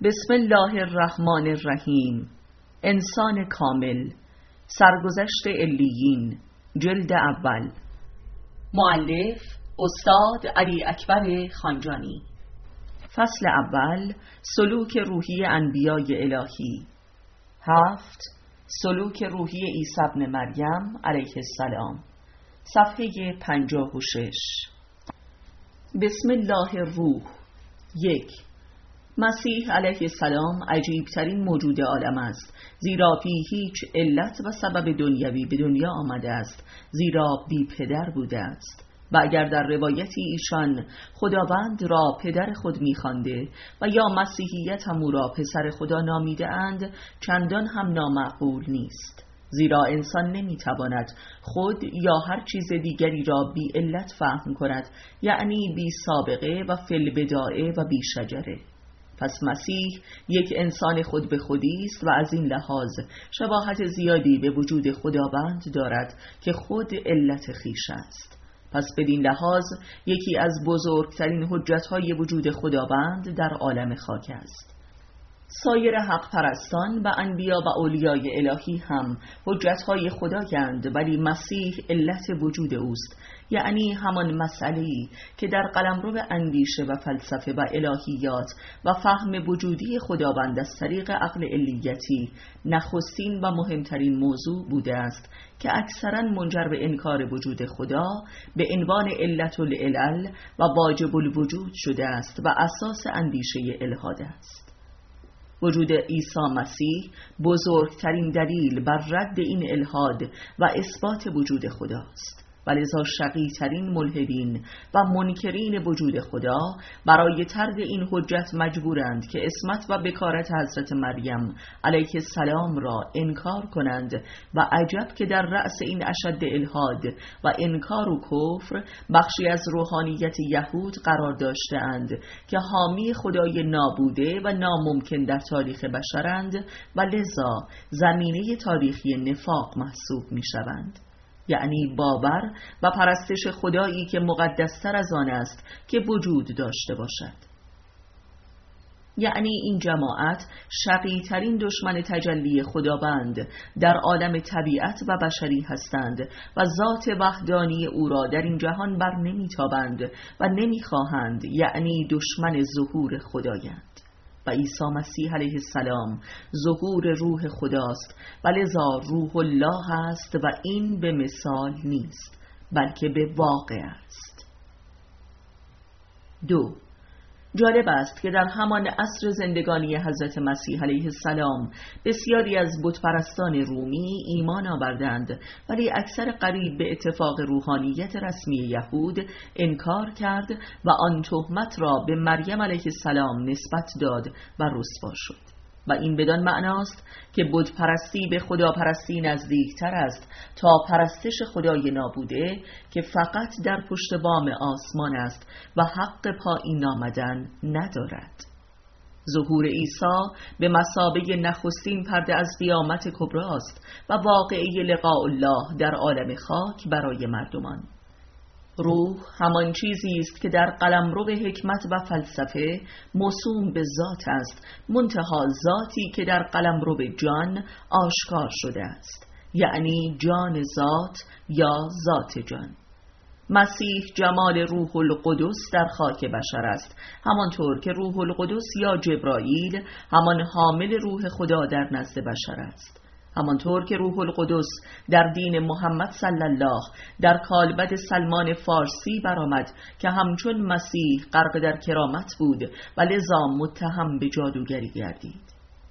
بسم الله الرحمن الرحیم. انسان کامل، سرگذشت علیین، جلد اول. مؤلف استاد علی اکبر خانجانی. فصل اول. سلوک روحی انبیای الهی. 7. سلوک روحی عیسی ابن مریم علیه السلام. صفحه 56. بسم الله الروح. 1. مسیح علیه السلام عجیبترین موجود عالم است، زیرا بی هیچ علت و سبب دنیوی به دنیا آمده است، زیرا بی پدر بوده است. و اگر در روایتی ایشان خداوند را پدر خود می‌خوانده و یا مسیحیت هم او را پسر خدا نامیده اند، چندان هم نامعقول نیست، زیرا انسان نمی‌تواند خود یا هر چیز دیگری را بی علت فهم کند، یعنی بی سابقه و فی البدایه و بی شجره. پس مسیح یک انسان خود به خودی است و از این لحاظ شباهت زیادی به وجود خداوند دارد که خود علت خویش است. پس بدین لحاظ یکی از بزرگترین حجت‌های وجود خداوند در عالم خاک است. سایر حق پرستان و انبیا و اولیای الهی هم حجت‌های خدایند، ولی مسیح علت وجود اوست، یعنی همان مسئله‌ای که در قلمرو اندیشه و فلسفه و الهیات و فهم وجودی خداوند از طریق عقل علیتی نخستین و مهمترین موضوع بوده است، که اکثراً منجر به انکار وجود خدا به عنوان علت العلل و واجب الوجود شده است و اساس اندیشه الحاد است. وجود عیسی مسیح بزرگترین دلیل بر رد این الحاد و اثبات وجود خداست، ولذا شقی‌ترین ملحدین و منکرین وجود خدا برای طرد این حجت مجبورند که عصمت و بکارت حضرت مریم علیه السلام را انکار کنند. و عجب که در رأس این اشد الحاد و انکار و کفر بخشی از روحانیت یهود قرار داشته‌اند که حامی خدای نابوده و ناممکن در تاریخ بشرند و لذا زمینه تاریخی نفاق محسوب می‌شوند، یعنی باور و پرستش خدایی که مقدستر از آن است که وجود داشته باشد. یعنی این جماعت شقی‌ترین دشمن تجلی خداوند در عالم طبیعت و بشری هستند و ذات وحدانی او را در این جهان بر نمی‌تابند و نمی‌خواهند، یعنی دشمن ظهور خدایند. و عیسی مسیح علیه السلام ظهور روح خداست و لذا روح الله است و این به مثال نیست بلکه به واقع است. 2. جالب است که در همان عصر زندگانی حضرت مسیح علیه السلام بسیاری از بتپرستان رومی ایمان آوردند، ولی اکثر قریب به اتفاق روحانیت رسمی یهود انکار کرد و آن تهمت را به مریم علیه السلام نسبت داد و رسوا شد. و این بدان معناست که بتپرستی به خداپرستی نزدیکتر است تا پرستش خدای نابوده که فقط در پشت بام آسمان است و حق پایین آمدن ندارد. ظهور عیسی به مثابه نخستین پرده از قیامت کبری است و واقعه لقاء الله در عالم خاک برای مردمان. روح همان چیزی است که در قلمرو حکمت و فلسفه موسوم به ذات است، منتها ذاتی که در قلمرو جان آشکار شده است، یعنی جان ذات یا ذات جان. مسیح جمال روح القدس در خاک بشر است، همانطور که روح القدس یا جبرائیل همان حامل روح خدا در نزد بشر است. همانطور که روح القدس در دین محمد صلی الله در کالبد سلمان فارسی برآمد که همچون مسیح غرق در کرامت بود و لذا متهم به جادوگری گردید.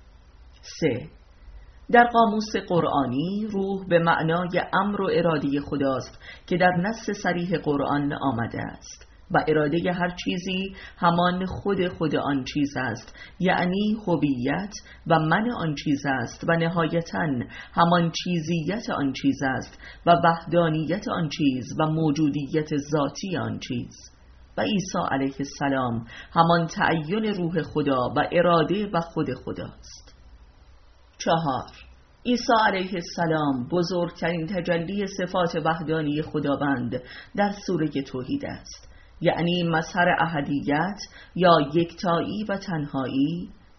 3. در قاموس قرآنی روح به معنای امر و اراده خداست که در نص صریح قرآن آمده است و اراده هر چیزی همان خود آن چیز است، یعنی هویت و من آن چیز است و نهایتاً همان چیزیت آن چیز است و وحدانیت آن چیز و موجودیت ذاتی آن چیز. و عیسی علیه السلام همان تعین روح خدا و اراده و خود خداست. 4. عیسی علیه السلام بزرگترین تجلی صفات وحدانی خداوند در سوره توحید است، یعنی مظهر احدیت یا یکتایی و تنهایی،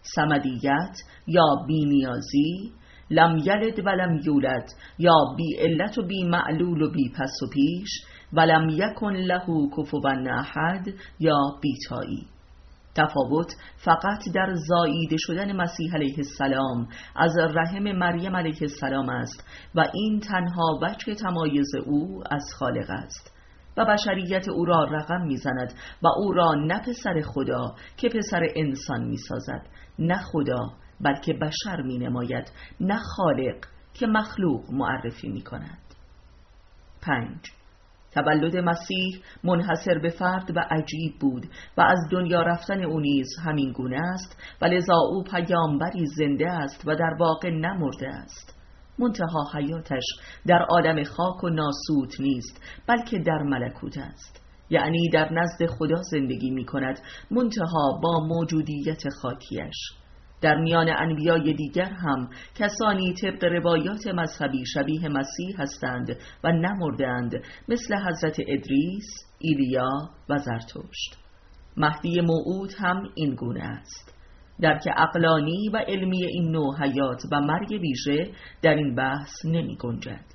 صمدیت یا بی‌نیازی، لم یلد ولم یولد یا بی علت و بی معلول و بی پس و پیش، ولم یکن له کفوا احد یا بی‌تایی. تفاوت فقط در زاییده شدن مسیح علیه السلام از رحم مریم علیه السلام است و این تنها وجه تمایز او از خالق است و بشریت او را رقم می‌زند و او را نه پسر خدا که پسر انسان می‌سازد، نه خدا بلکه بشر می‌نماید، نه خالق که مخلوق معرفی می‌کند. 5. تولد مسیح منحصر به فرد و عجیب بود و از دنیا رفتن او نیز همین گونه است و لذا او پیامبری زنده است و در واقع نمرده است. منتها حیاتش در عالم خاک و ناسوت نیست بلکه در ملکوت است، یعنی در نزد خدا زندگی می کند، منتها با موجودیت خاکیش. در میان انبیای دیگر هم کسانی طبق روایات مذهبی شبیه مسیح هستند و نمردند، مثل حضرت ادریس، ایلیا و زرتشت. مهدی موعود هم این گونه است. درک عقلانی و علمی این نوع حیات و مرگ ویژه در این بحث نمی گنجد.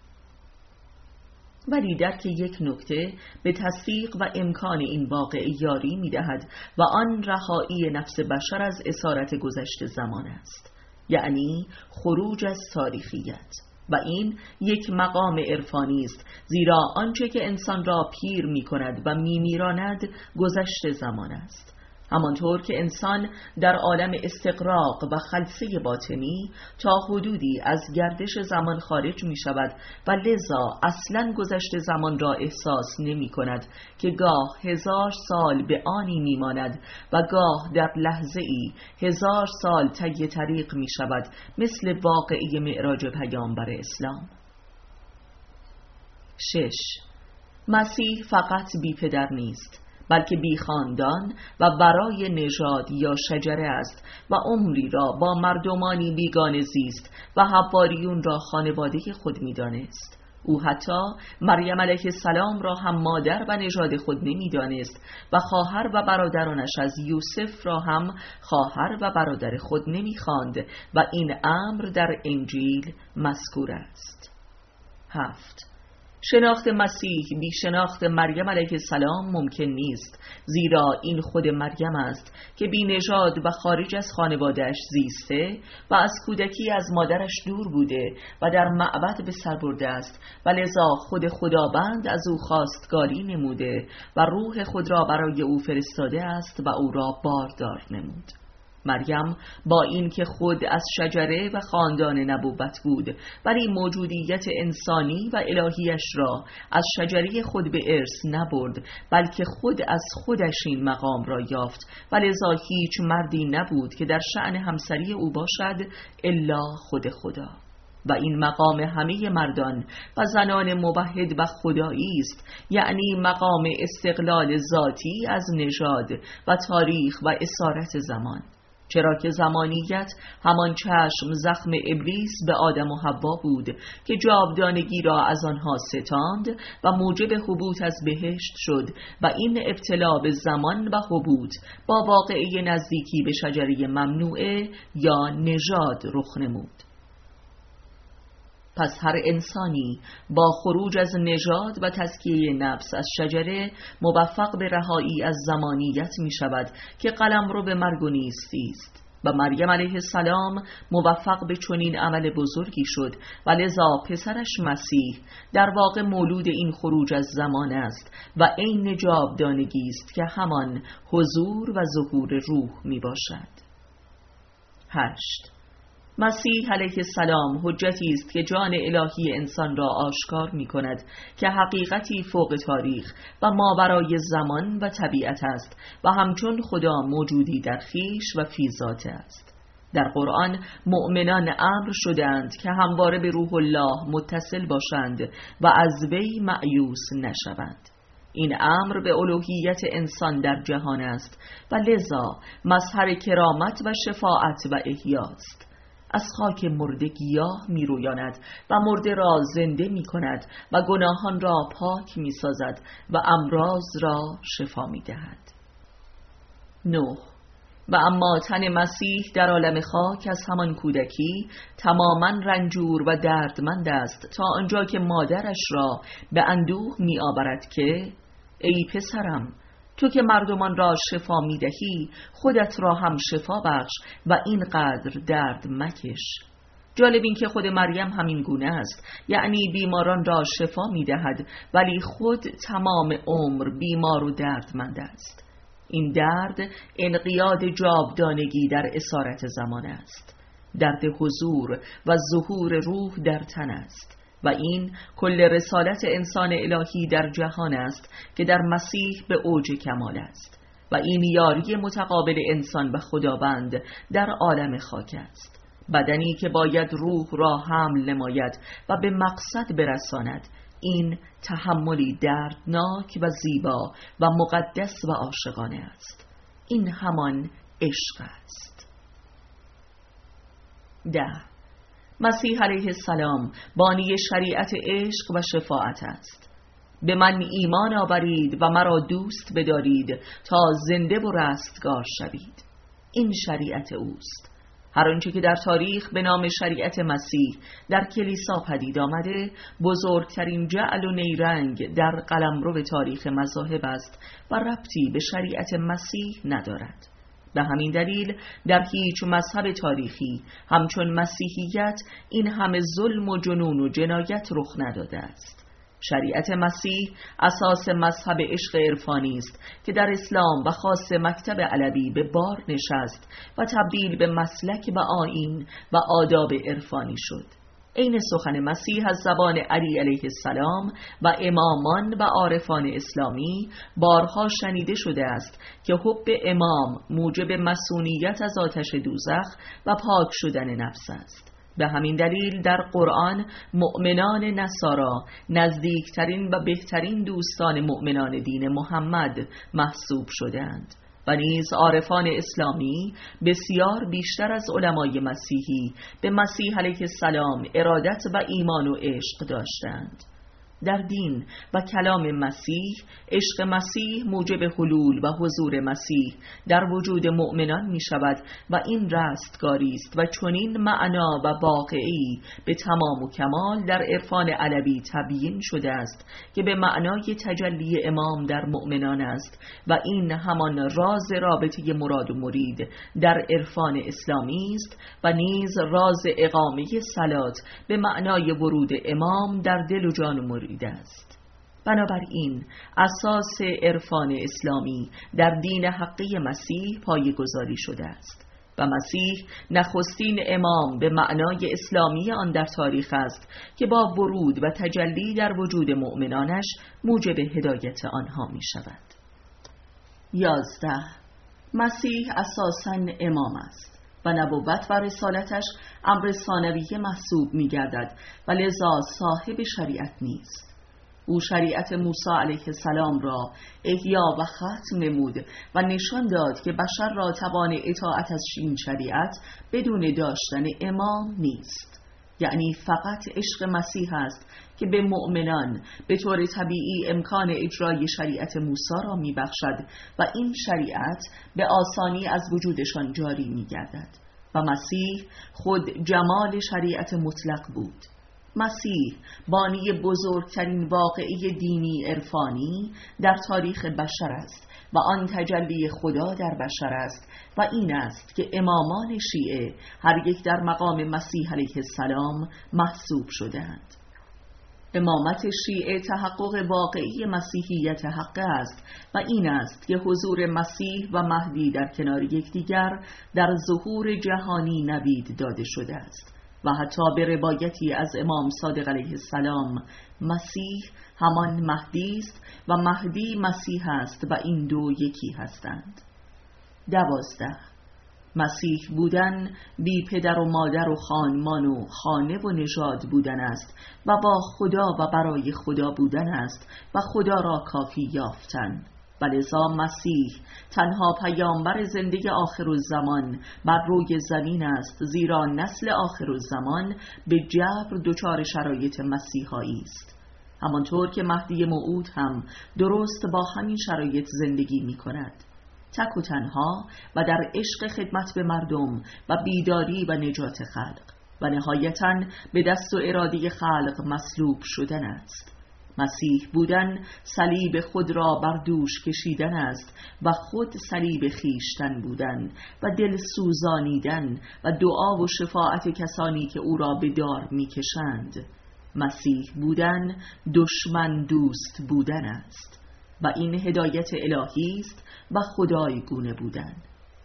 ولی درک یک نکته به تصدیق و امکان این واقعه یاری می دهد و آن رهایی نفس بشر از اسارت گذشته زمان است، یعنی خروج از تاریخیت. و این یک مقام عرفانی است، زیرا آنچه که انسان را پیر می کند و می میراند گذشته زمان است. همانطور که انسان در عالم استقراق و خلسه باطنی تا حدودی از گردش زمان خارج می شود و لذا اصلاً گذشته زمان را احساس نمی کند که گاه 1000 سال به آنی می ماند و گاه در لحظه ای 1000 سال طی طریق می شود، مثل واقعه معراج پیامبر اسلام. 6. مسیح فقط بی پدر نیست بلکه بی خاندان و برای نژاد یا شجره است و عمری را با مردمانی بیگانه زیست و حواریون را خانواده خود می دانست. او حتی مریم علیه السلام را هم مادر و نژاد خود نمی دانست و خواهر و برادرانش از یوسف را هم خواهر و برادر خود نمی خواند و این امر در انجیل مذکور است. 7. شناخت مسیح بی شناخت مریم علیه السلام ممکن نیست، زیرا این خود مریم است که بی نژاد و خارج از خانواده‌اش زیسته و از کودکی از مادرش دور بوده و در معبد به سر برده است و لذا خود خداوند از او خواستگاری نموده و روح خود را برای او فرستاده است و او را باردار نمود. مریم با این که خود از شجره و خاندان نبوت بود، ولی موجودیت انسانی و الهیش را از شجره خود به ارث نبرد، بلکه خود از خودش این مقام را یافت و لذا هیچ مردی نبود که در شأن همسری او باشد الا خود خدا. و این مقام همه مردان و زنان موحد و خدایی است، یعنی مقام استقلال ذاتی از نژاد و تاریخ و اسارت زمان، چرا که زمانیت همان چشم زخم ابلیس به آدم و حوا بود که جاودانگی را از آنها ستاند و موجب هبوط از بهشت شد و این ابتلا به زمان و هبوط با واقعه نزدیکی به شجره ممنوعه یا نژاد رخ نمود. پس هر انسانی با خروج از نژاد و تزکیه نفس از شجره موفق به رهایی از زمانیت می شود که قلمرو به مرگ و نیستی است. و مریم علیه السلام موفق به چنین عمل بزرگی شد و لذا پسرش مسیح در واقع مولود این خروج از زمان است و عین جاودانگی است که همان حضور و ظهور روح می باشد. 8. مسیح علیه السلام حجتی است که جان الهی انسان را آشکار می کند که حقیقتی فوق تاریخ و ماورای زمان و طبیعت است و همچون خدا موجودی در خویش و فی ذات است. در قرآن مؤمنان امر شدند که همواره به روح الله متصل باشند و از وی مأیوس نشوند. این امر به الوهیت انسان در جهان است و لذا مظهر کرامت و شفاعت و احیاست. از خاک مرده گیاه می رویاند و مرده را زنده می کند و گناهان را پاک می سازد و امراض را شفا می دهد. 9. و اما تن مسیح در عالم خاک از همان کودکی تماماً رنجور و دردمند است، تا آنجا که مادرش را به اندوه می آورد که ای پسرم، تو که مردمان را شفا می دهی، خودت را هم شفا بخش و اینقدر درد مکش. جالب این که خود مریم همین گونه است، یعنی بیماران را شفا می دهد ولی خود تمام عمر بیمار و دردمند است. این درد انقیاد جاودانگی در اسارت زمان است، درد حضور و ظهور روح در تن است و این کل رسالت انسان الهی در جهان است که در مسیح به اوج کمال است و این یاری متقابل انسان و خداوند در عالم خاک است. بدنی که باید روح را حمل نماید و به مقصد برساند، این تحملی دردناک و زیبا و مقدس و عاشقانه است. این همان عشق است. 10. مسیح علیه السلام بانی شریعت عشق و شفاعت است. به من ایمان آورید و مرا دوست بدارید تا زنده و رستگار شوید. این شریعت اوست. هر آنچه که در تاریخ به نام شریعت مسیح در کلیسا پدید آمده، بزرگترین جعل و نیرنگ در قلمرو تاریخ مذاهب است و ربطی به شریعت مسیح ندارد. به همین دلیل در هیچ مذهب تاریخی همچون مسیحیت این همه ظلم و جنون و جنایت رخ نداده است. شریعت مسیح اساس مذهب عشق عرفانی است که در اسلام و خاص مکتب علوی به بار نشست و تبدیل به مسلک و آیین و آداب عرفانی شد. عین سخن مسیح از زبان علی علیه السلام و امامان و عارفان اسلامی بارها شنیده شده است که حب امام موجب مسئولیت از آتش دوزخ و پاک شدن نفس است. به همین دلیل در قرآن مؤمنان نصارا نزدیکترین و بهترین دوستان مؤمنان دین محمد محسوب شدند و نیز عارفان اسلامی بسیار بیشتر از علمای مسیحی به مسیح علیه السلام ارادت و ایمان و عشق داشتند. در دین و کلام مسیح، عشق مسیح موجب حلول و حضور مسیح در وجود مؤمنان می شود و این رستگاری است و چنین معنا و واقعی به تمام و کمال در عرفان علوی تبیین شده است که به معنای تجلی امام در مؤمنان است و این همان راز رابطه مراد و مرید در عرفان اسلامی است و نیز راز اقامه صلات به معنای ورود امام در دل و جان و مرید است. بنابراین اساس عرفان اسلامی در دین حقی مسیح پایه‌گذاری شده است و مسیح نخستین امام به معنای اسلامی آن در تاریخ است که با ورود و تجلی در وجود مؤمنانش موجب هدایت آنها می شود. 11. مسیح اساساً امام است و نبوت و رسالتش امر ثانویه محسوب می گردد و لذا صاحب شریعت نیست. او شریعت موسی علیه السلام را احیا و ختم نمود و نشان داد که بشر را توان اطاعت از این شریعت بدون داشتن امام نیست. یعنی فقط عشق مسیح است که به مؤمنان به طور طبیعی امکان اجرای شریعت موسی را می بخشد و این شریعت به آسانی از وجودشان جاری می گردد و مسیح خود جمال شریعت مطلق بود. مسیح بانی بزرگترین واقعه دینی عرفانی در تاریخ بشر است و آن تجلی خدا در بشر است و این است که امامان شیعه هر یک در مقام مسیح علیه السلام محسوب شدند. امامت شیعه تحقق واقعی مسیحیت حق است و این است که حضور مسیح و مهدی در کنار یکدیگر در ظهور جهانی نوید داده شده است و حتی به روایتی از امام صادق علیه السلام مسیح همان مهدی است و مهدی مسیح است و این دو یکی هستند. 12. مسیح بودن بی پدر و مادر و خانمان و خانه و نژاد بودن است و با خدا و برای خدا بودن است و خدا را کافی یافتن. ولذا مسیح تنها پیامبر زنده آخرالزمان بر روی زمین است، زیرا نسل آخرالزمان به جبر دچار شرایط مسیحایی است، همانطور که مهدی موعود هم درست با همین شرایط زندگی می کند. تک و تنها و در عشق خدمت به مردم و بیداری و نجات خلق و نهایتاً به دست و اراده خلق مصلوب شدن است. مسیح بودن صلیب خود را بر دوش کشیدن است و خود صلیب خیشتن بودن و دل سوزانیدن و دعا و شفاعت کسانی که او را به دار می‌کشند. مسیح بودن دشمن دوست بودن است و این هدایت الهی است و خدای گونه بودن.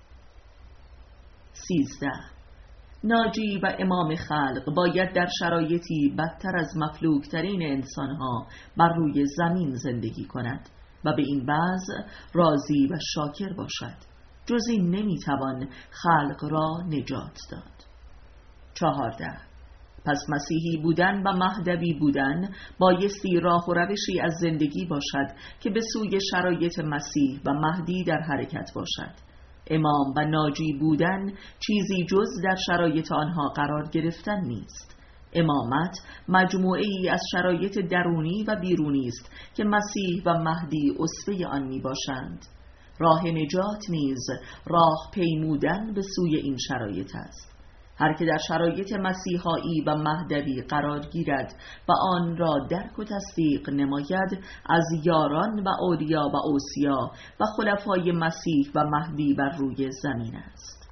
13. ناجی و امام خلق باید در شرایطی بدتر از مفلوکترین انسانها بر روی زمین زندگی کند و به این وضع راضی و شاکر باشد. جز این نمیتوان خلق را نجات داد. 14. پس مسیحی بودن و مهدوی بودن بایستی راه و روشی از زندگی باشد که به سوی شرایط مسیح و مهدی در حرکت باشد. امام و ناجی بودن چیزی جز در شرایط آنها قرار گرفتن نیست. امامت مجموعه ای از شرایط درونی و بیرونی است که مسیح و مهدی اسوه آن می باشند. راه نجات نیز راه پیمودن به سوی این شرایط است. هر که در شرایط مسیحایی و مهدوی قرار گیرد و آن را درک و تصدیق نماید، از یاران و اولیا و اوصیا و خلفای مسیح و مهدی بر روی زمین است.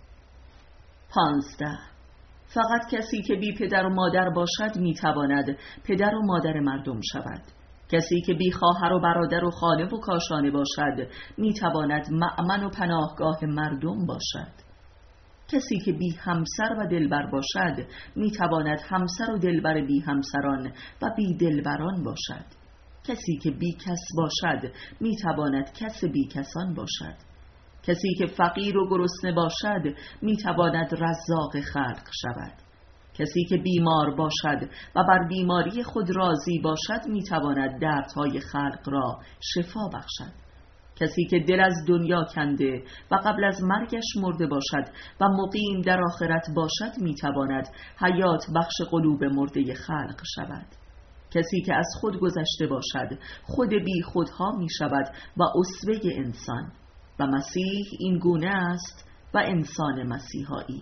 15. فقط کسی که بی پدر و مادر باشد میتواند پدر و مادر مردم شود. کسی که بی خواهر و برادر و خانه و کاشانه باشد میتواند مأمن و پناهگاه مردم باشد. کسی که بی همسر و دلبر باشد میتواند همسر و دلبر بی همسران و بی دلبران باشد. کسی که بی کس باشد میتواند کس بی کسان باشد. کسی که فقیر و گرسنه باشد میتواند رزاق خلق شود. کسی که بیمار باشد و بر بیماری خود راضی باشد میتواند دردهای خلق را شفا بخشد. کسی که دل از دنیا کنده و قبل از مرگش مرده باشد و مقیم در آخرت باشد میتواند حیات بخش قلوب مرده خلق شود. کسی که از خود گذشته باشد خود بی خودها می شود و اسوه انسان، و مسیح این گونه است و انسان مسیحایی.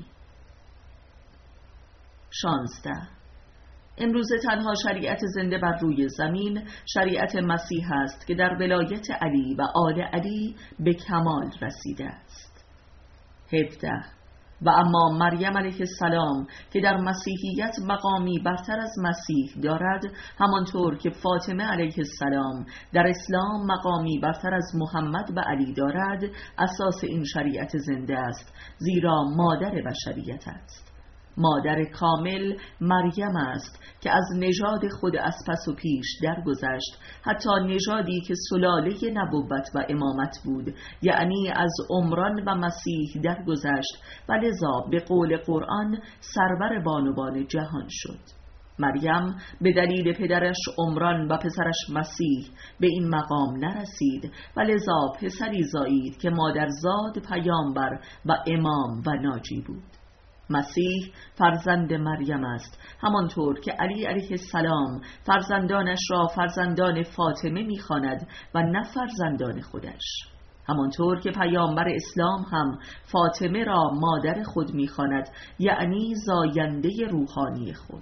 16. امروزه تنها شریعت زنده بر روی زمین شریعت مسیح است که در ولایت علی و آل علی به کمال رسیده است. 17. و اما مریم علیه السلام که در مسیحیت مقامی برتر از مسیح دارد، همانطور که فاطمه علیه السلام در اسلام مقامی برتر از محمد و علی دارد، اساس این شریعت زنده است، زیرا مادر بشریت است. مادر کامل مریم است که از نژاد خود از پس و پیش درگذشت، حتی نژادی که سلاله نبوت و امامت بود، یعنی از عمران و مسیح درگذشت و لذا به قول قرآن سرور بانوان جهان شد. مریم به دلیل پدرش عمران و پسرش مسیح به این مقام نرسید و لذا پسری زایید که مادرزاد پیامبر و امام و ناجی بود. مسیح فرزند مریم است، همانطور که علی علیه السلام فرزندانش را فرزندان فاطمه می‌خواند و نه فرزندان خودش، همانطور که پیامبر اسلام هم فاطمه را مادر خود می‌خواند، یعنی زاینده روحانی خود.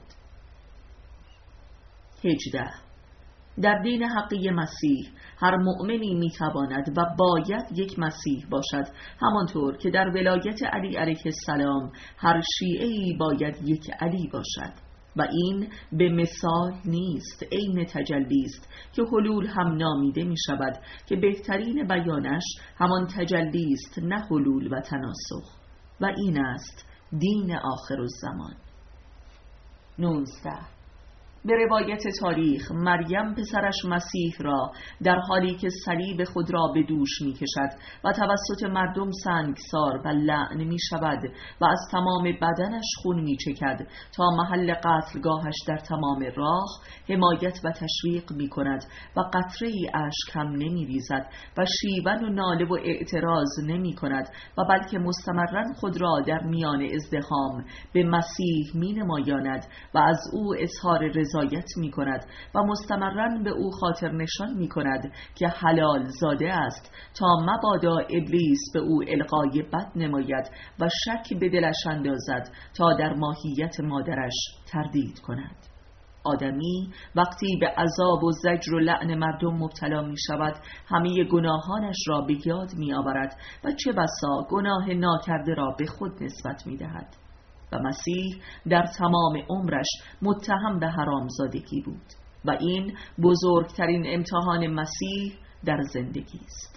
18. در دین حقی مسیح هر مؤمنی میتواند و باید یک مسیح باشد، همانطور که در ولایت علی علیه السلام هر شیعه‌ای باید یک علی باشد. و این به مثال نیست، عین تجلی است که حلول هم نامیده می شود که بهترین بیانش همان تجلی است، نه حلول و تناسخ. و این است دین آخرالزمان. 19. به روایت تاریخ مریم پسرش مسیح را در حالی که صلیب خود را به دوش می کشد و توسط مردم سنگسار و لعن می شود و از تمام بدنش خون می چکد تا محل قتلگاهش در تمام راه حمایت و تشویق می کند و قطره ای اشک هم نمی ریزد و شیون و ناله و اعتراض نمی کند و بلکه مستمرا خود را در میان ازدحام به مسیح می نمایاند و از او اظهار رضایت رضایت می کند و مستمراً به او خاطر نشان می کند که حلال زاده است تا مبادا ابلیس به او القای بد نماید و شک به دلش اندازد تا در ماهیت مادرش تردید کند. آدمی وقتی به عذاب و زجر و لعن مردم مبتلا می شود همه گناهانش را به یاد می آورد و چه بسا گناه ناکرده را به خود نسبت می دهد. و مسیح در تمام عمرش متهم به حرامزادگی بود و این بزرگترین امتحان مسیح در زندگی است.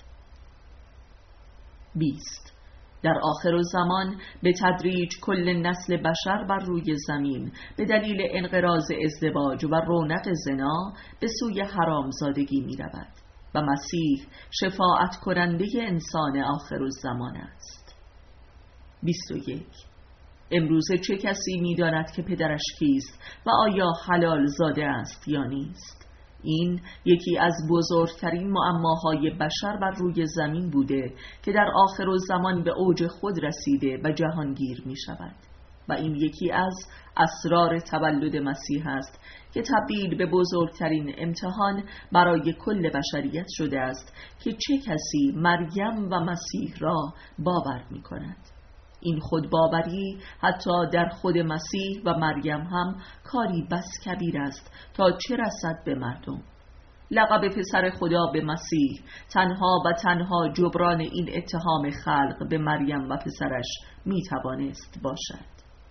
20. در آخر زمان به تدریج کل نسل بشر بر روی زمین به دلیل انقراض ازدواج و رونق زنا به سوی حرامزادگی می رود و مسیح شفاعت کننده انسان آخر الزمان است. 21. امروزه چه کسی می داند که پدرش کیست و آیا حلال زاده است یا نیست؟ این یکی از بزرگترین معماهای بشر بر روی زمین بوده که در آخر الزمان به اوج خود رسیده و جهانگیر می شود و این یکی از اسرار تولد مسیح است که تبدیل به بزرگترین امتحان برای کل بشریت شده است که چه کسی مریم و مسیح را باور می کند. این خودباوری حتی در خود مسیح و مریم هم کاری بس کبیر است تا چه رسد به مردم. لقب پسر خدا به مسیح تنها و تنها جبران این اتهام خلق به مریم و پسرش می توانست باشد.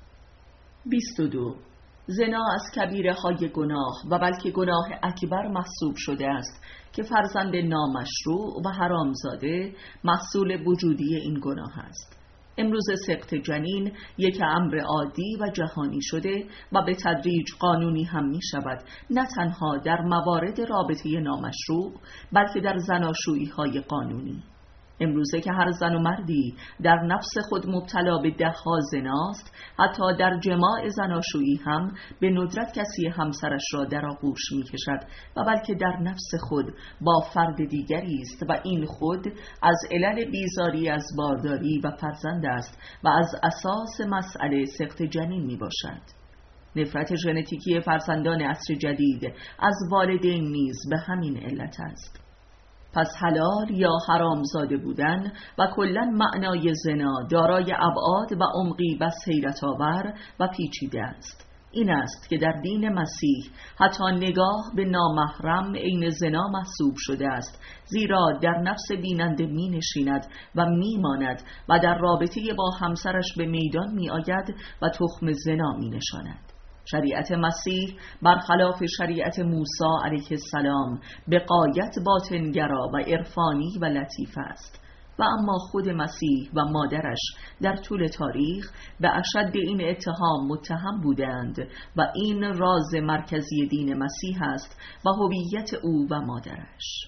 22. زنا از کبیره های گناه و بلکه گناه اکبر محسوب شده است که فرزند نامشروع و حرامزاده محصول وجودی این گناه است. امروز سقط جنین یک امر عادی و جهانی شده و به تدریج قانونی هم می شود، نه تنها در موارد رابطه نامشروع بلکه در زناشویی های قانونی. امروزه که هر زن و مردی در نفس خود مبتلا به 10 زناست، حتی در جماع زناشویی هم به ندرت کسی همسرش را در آغوش می کشد و بلکه در نفس خود با فرد دیگری است و این خود از علل بیزاری از بارداری و فرزند است و از اساس مسئله سقط جنین می باشد. نفرت ژنتیکی فرزندان عصر جدید از والدین نیز به همین علت است. پس حلال یا حرامزاده بودن و کلاً معنای زنا دارای ابعاد و عمقی بس حیرت آور و پیچیده است. این است که در دین مسیح حتی نگاه به نامحرم عین زنا محسوب شده است، زیرا در نفس بیننده می نشیند و می ماند و در رابطه با همسرش به میدان می آید و تخم زنا می نشاند. شریعت مسیح برخلاف شریعت موسی علیه السلام به غایت باطنگرا و عرفانی و لطیف است و اما خود مسیح و مادرش در طول تاریخ به اشد این اتهام متهم بودند و این راز مرکزی دین مسیح است و هویت او و مادرش.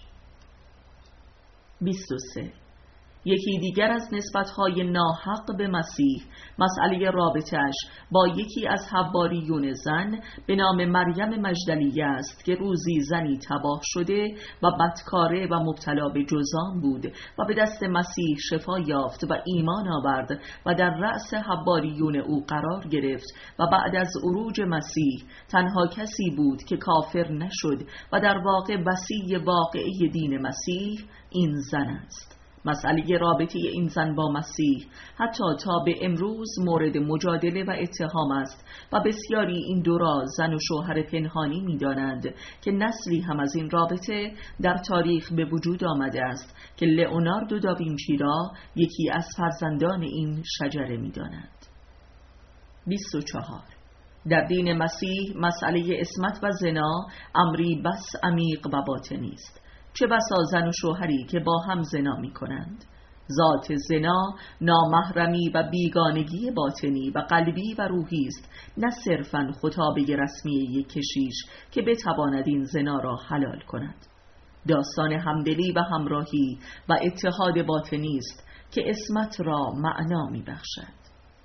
23. یکی دیگر از نسبت‌های ناحق به مسیح مسئله رابطه‌اش با یکی از حواریون زن به نام مریم مجدلیه است که روزی زنی تباه شده و بدکاره و مبتلا به جذام بود و به دست مسیح شفا یافت و ایمان آورد و در رأس حواریون او قرار گرفت و بعد از عروج مسیح تنها کسی بود که کافر نشد و در واقع وصی واقعی دین مسیح این زن است. مسئله رابطه این زن با مسیح حتی تا به امروز مورد مجادله و اتهام است و بسیاری این دو را زن و شوهر پنهانی می دانند که نسلی هم از این رابطه در تاریخ به وجود آمده است که لئوناردو داوینچی را یکی از فرزندان این شجره می داند. 24. در دین مسیح مسئله عصمت و زنا امری بس عمیق و باطنی است. چه بسا زن و شوهری که با هم زنا می کنند. ذات زنا نامحرمی و بیگانگی باطنی و قلبی و روحی است، نه صرفاً خطابه رسمی یک کشیش که بتواند این زنا را حلال کند. داستان همدلی و همراهی و اتحاد باطنی است که عصمت را معنا می بخشد.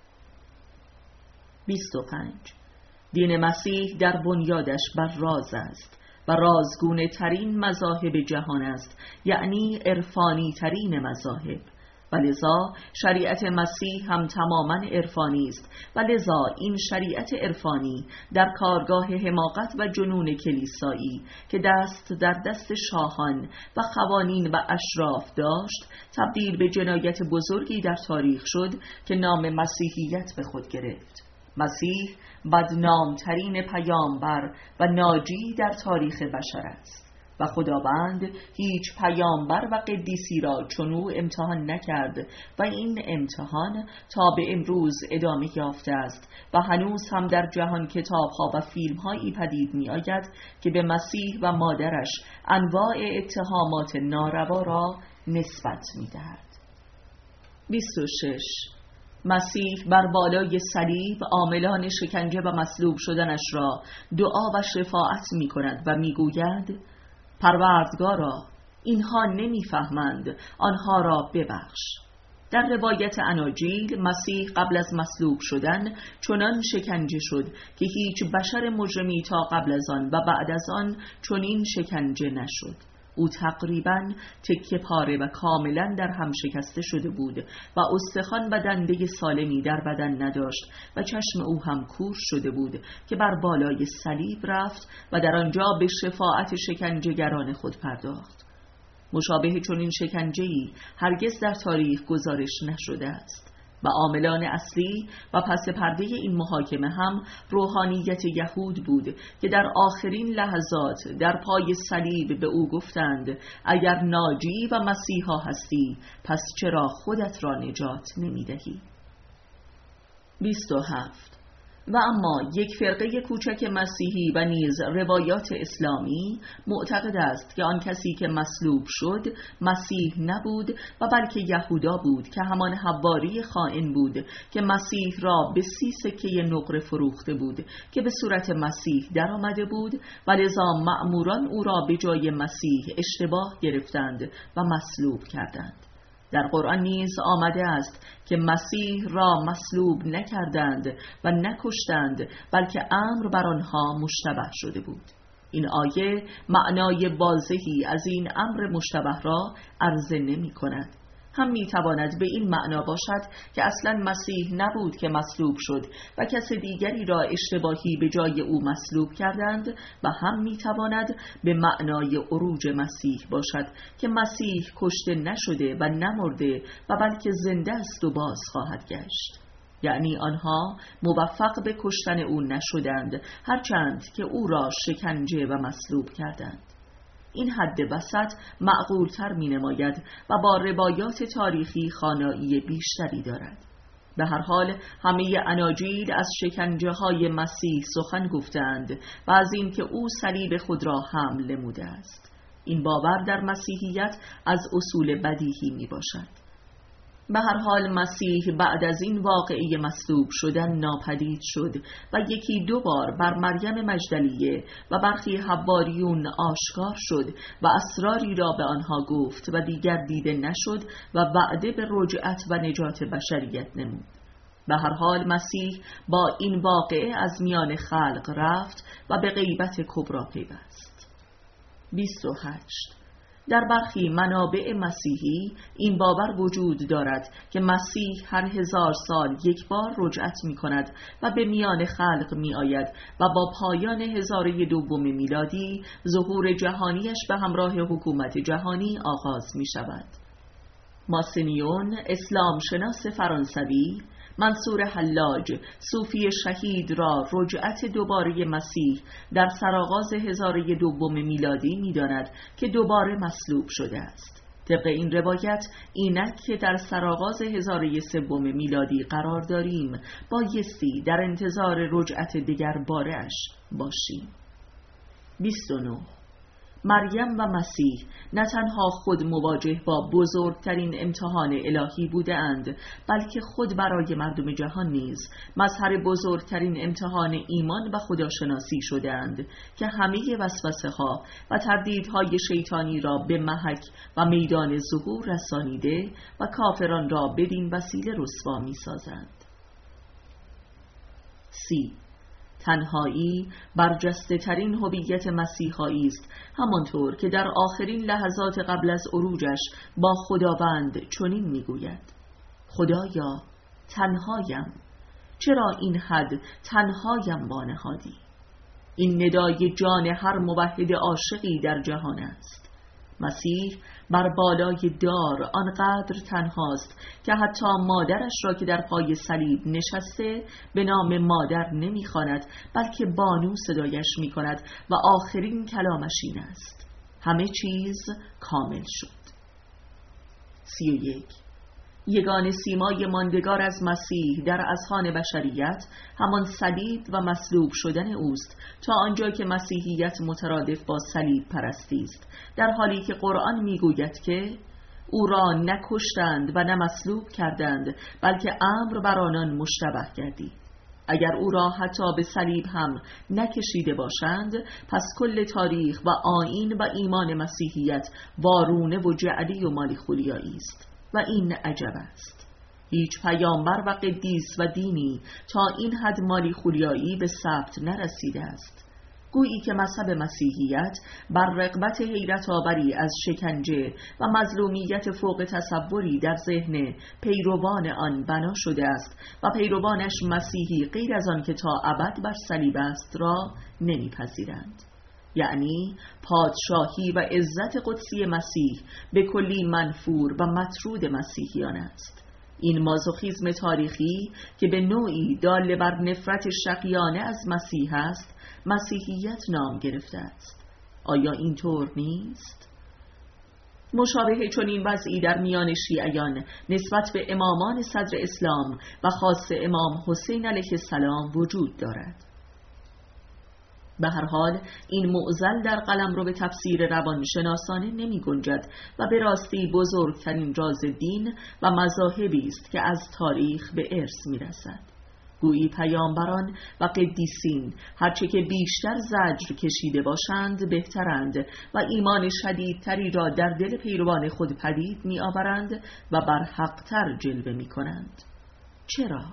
25. دین مسیح در بنیادش بر راز است و رازگونه ترین مذاهب جهان است، یعنی عرفانی ترین مذاهب. و لذا شریعت مسیح هم تماماً عرفانی است و لذا این شریعت عرفانی در کارگاه حماقت و جنون کلیسایی که دست در دست شاهان و قوانین و اشراف داشت تبدیل به جنایت بزرگی در تاریخ شد که نام مسیحیت به خود گرفت. مسیح بدنامترین پیامبر و ناجی در تاریخ بشر است و خداوند هیچ پیامبر و قدیسی را چنو امتحان نکرد و این امتحان تا به امروز ادامه یافته است و هنوز هم در جهان کتاب‌ها و فیلم‌هایی پدید می‌آید که به مسیح و مادرش انواع اتهامات ناروا را نسبت می‌دهد. 26. مسیح بر بالای صلیب عاملان شکنجه و مصلوب شدنش را دعا و شفاعت می‌کند و می‌گوید: پروردگارا، اینها نمی‌فهمند، آنها را ببخش. در روایت اناجیل مسیح قبل از مصلوب شدن چنان شکنجه شد که هیچ بشر مجرمی تا قبل از آن و بعد از آن چنین شکنجه نشد. او تقریباً تکه پاره و کاملاً در هم شکسته شده بود و استخوان و دنده سالمی در بدن نداشت و چشم او هم کور شده بود که بر بالای صلیب رفت و در آنجا به شفاعت شکنجهگران خود پرداخت. مشابه چنین شکنجه‌ای هرگز در تاریخ گزارش نشده است و عاملان اصلی و پس پرده این محاکمه هم روحانیت یهود بود که در آخرین لحظات در پای صلیب به او گفتند: اگر ناجی و مسیحا هستی پس چرا خودت را نجات نمی‌دهی؟ 27. و اما یک فرقه کوچک مسیحی و نیز روایات اسلامی معتقد است که آن کسی که مصلوب شد مسیح نبود و بلکه یهودا بود که همان حواری خائن بود که مسیح را به 30 سکه نقره فروخته بود که به صورت مسیح در آمده بود و لذا مأموران او را به جای مسیح اشتباه گرفتند و مصلوب کردند. در قرآن نیز آمده است که مسیح را مصلوب نکردند و نکشتند بلکه امر بر آنها مشتبه شده بود. این آیه معنای واضحی از این امر مشتبه را عرضه نمی کند. هم می تواند به این معنا باشد که اصلا مسیح نبود که مصلوب شد و کس دیگری را اشتباهی به جای او مصلوب کردند و هم می تواند به معنای عروج مسیح باشد که مسیح کشته نشده و نمرده و بلکه زنده است و باز خواهد گشت. یعنی آنها موفق به کشتن او نشدند هرچند که او را شکنجه و مصلوب کردند. این حد وسط معقول تر می نماید و با روایات تاریخی خوانایی بیشتری دارد. به هر حال همه اناجیل از شکنجه های مسیح سخن گفتند و از این که او صلیب خود را حمل نموده است. این باور در مسیحیت از اصول بدیهی می باشد. به هر حال مسیح بعد از این واقعه مصلوب شدن ناپدید شد و یکی دو بار بر مریم مجدلیه و برخی حواریون آشکار شد و اسراری را به آنها گفت و دیگر دیده نشد و وعده به رجعت و نجات بشریت نمود. به هر حال مسیح با این واقعه از میان خلق رفت و به غیبت کبری پیوست. 28. در برخی منابع مسیحی این باور وجود دارد که مسیح هر 1000 سال یک بار رجعت می کند و به میان خلق می آید و با پایان هزاره دوم میلادی ظهور جهانیش به همراه حکومت جهانی آغاز می شود. ماسینیون، اسلام شناس فرانسوی، منصور حلاج، صوفی شهید را رجعت دوباره مسیح در سرآغاز هزاره دوم میلادی می‌داند که دوباره مصلوب شده است. طبق این روایت اینک که در سرآغاز هزاره سوم میلادی قرار داریم بایستی در انتظار رجعت دیگر بارش باشیم. 29. مریم و مسیح نه تنها خود مواجه با بزرگترین امتحان الهی بوده اند بلکه خود برای مردم جهان نیز مظهر بزرگترین امتحان ایمان و خداشناسی شده اند که همه وسوسه ها و تردیدهای شیطانی را به محک و میدان ظهور رسانیده و کافران را بدین وسیله رسوا می سازند. 30. تنهایی برجسته ترین هویت مسیحایی است، همانطور که در آخرین لحظات قبل از عروجش با خداوند چنین میگوید: خدایا تنهایم، چرا این حد تنهایم وانهادی؟ این ندای جان هر موحد عاشقی در جهان است. مسیح بر بالای دار آنقدر تنهاست که حتی مادرش را که در پای صلیب نشسته به نام مادر نمیخواند، بلکه بانو صدایش میکند و آخرین کلامش این است: همه چیز کامل شد. 31. یگانه سیمای ماندگار از مسیح در اذهان بشریت همان صلیب و مصلوب شدن اوست، تا آنجا که مسیحیت مترادف با صلیب پرستی است، در حالی که قرآن میگوید که او را نکشتند و نه مصلوب کردند، بلکه امر بر آنان مشتبه گردید. اگر او را حتی به صلیب هم نکشیده باشند، پس کل تاریخ و آیین و ایمان مسیحیت وارونه و جعلی و مالیخولیایی است. و این عجب است، هیچ پیامبر و قدیس و دینی تا این حد مالیخولیایی به ثبت نرسیده است. گویی که مذهب مسیحیت بر رغبت حیرت آوری از شکنجه و مظلومیت فوق تصوری در ذهن پیروان آن بنا شده است و پیروانش مسیحی غیر از آن که تا ابد بر صلیب است را نمیپذیرند. یعنی پادشاهی و عزت قدسی مسیح به کلی منفور و مطرود مسیحیان است. این مازوخیسم تاریخی که به نوعی دال بر نفرت شقیانه از مسیح است، مسیحیت نام گرفته است. آیا اینطور نیست؟ مشابه چنین وضعی در میان شیعیان نسبت به امامان صدر اسلام و خاص امام حسین علیه السلام وجود دارد. به هر حال این معضل در قلمرو به تفسیر روانشناسانه نمی گنجد و به راستی بزرگترین راز دین و مذاهبی است که از تاریخ به ارث می رسد. گویی پیامبران و قدیسین هرچه که بیشتر زجر کشیده باشند بهترند و ایمان شدیدتری را در دل پیروان خود پدید می آورند و بر حقتر جلوه می کنند. چرا؟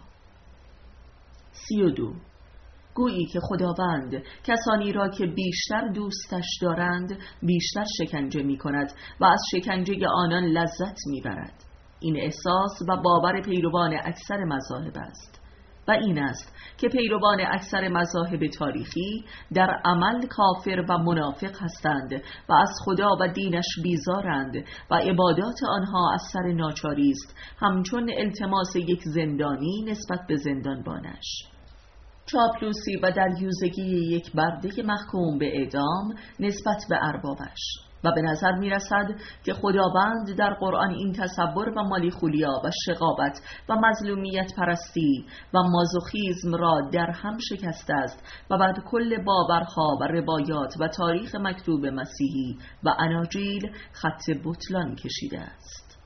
32. گویی که خداوند کسانی را که بیشتر دوستش دارند بیشتر شکنجه می کند و از شکنجه آنان لذت می برد. این احساس و باور پیروان اکثر مذاهب است و این است که پیروان اکثر مذاهب تاریخی در عمل کافر و منافق هستند و از خدا و دینش بیزارند و عبادات آنها از سر ناچاری است، همچون التماس یک زندانی نسبت به زندانبانش، چاپلوسی و دریوزگی یک برده محکوم به اعدام نسبت به اربابش. و به نظر می رسد که خداوند در قرآن این تصور و مالیخولیا و شقاوت و مظلومیت پرستی و مازوخیسم را در هم شکسته است و بعد کل باورها و روایات و تاریخ مکتوب مسیحی و اناجیل خط بطلان کشیده است.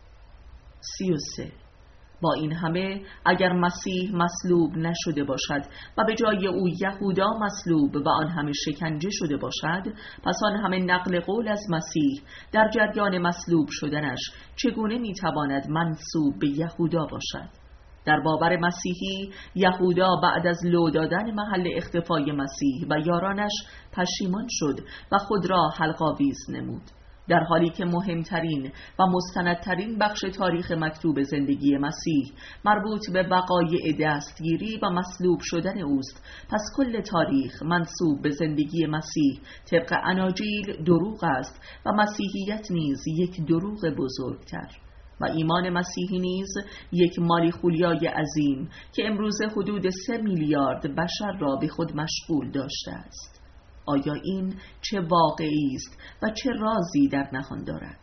33. با این همه اگر مسیح مصلوب نشده باشد و به جای او یهودا مصلوب و آن همه شکنجه شده باشد، پس آن همه نقل قول از مسیح در جریان مصلوب شدنش چگونه میتواند منسوب به یهودا باشد؟ در باور مسیحی یهودا بعد از لو دادن محل اختفای مسیح و یارانش پشیمان شد و خود را حلق‌آویز نمود، در حالی که مهمترین و مستندترین بخش تاریخ مکتوب زندگی مسیح مربوط به وقایع دستگیری و مصلوب شدن اوست. پس کل تاریخ منسوب به زندگی مسیح طبق اناجیل دروغ است و مسیحیت نیز یک دروغ بزرگتر و ایمان مسیحی نیز یک مالیخولیای عظیم که امروز حدود 3 میلیارد بشر را به خود مشغول داشته است. آیا این چه واقعی است و چه رازی در نهان دارد؟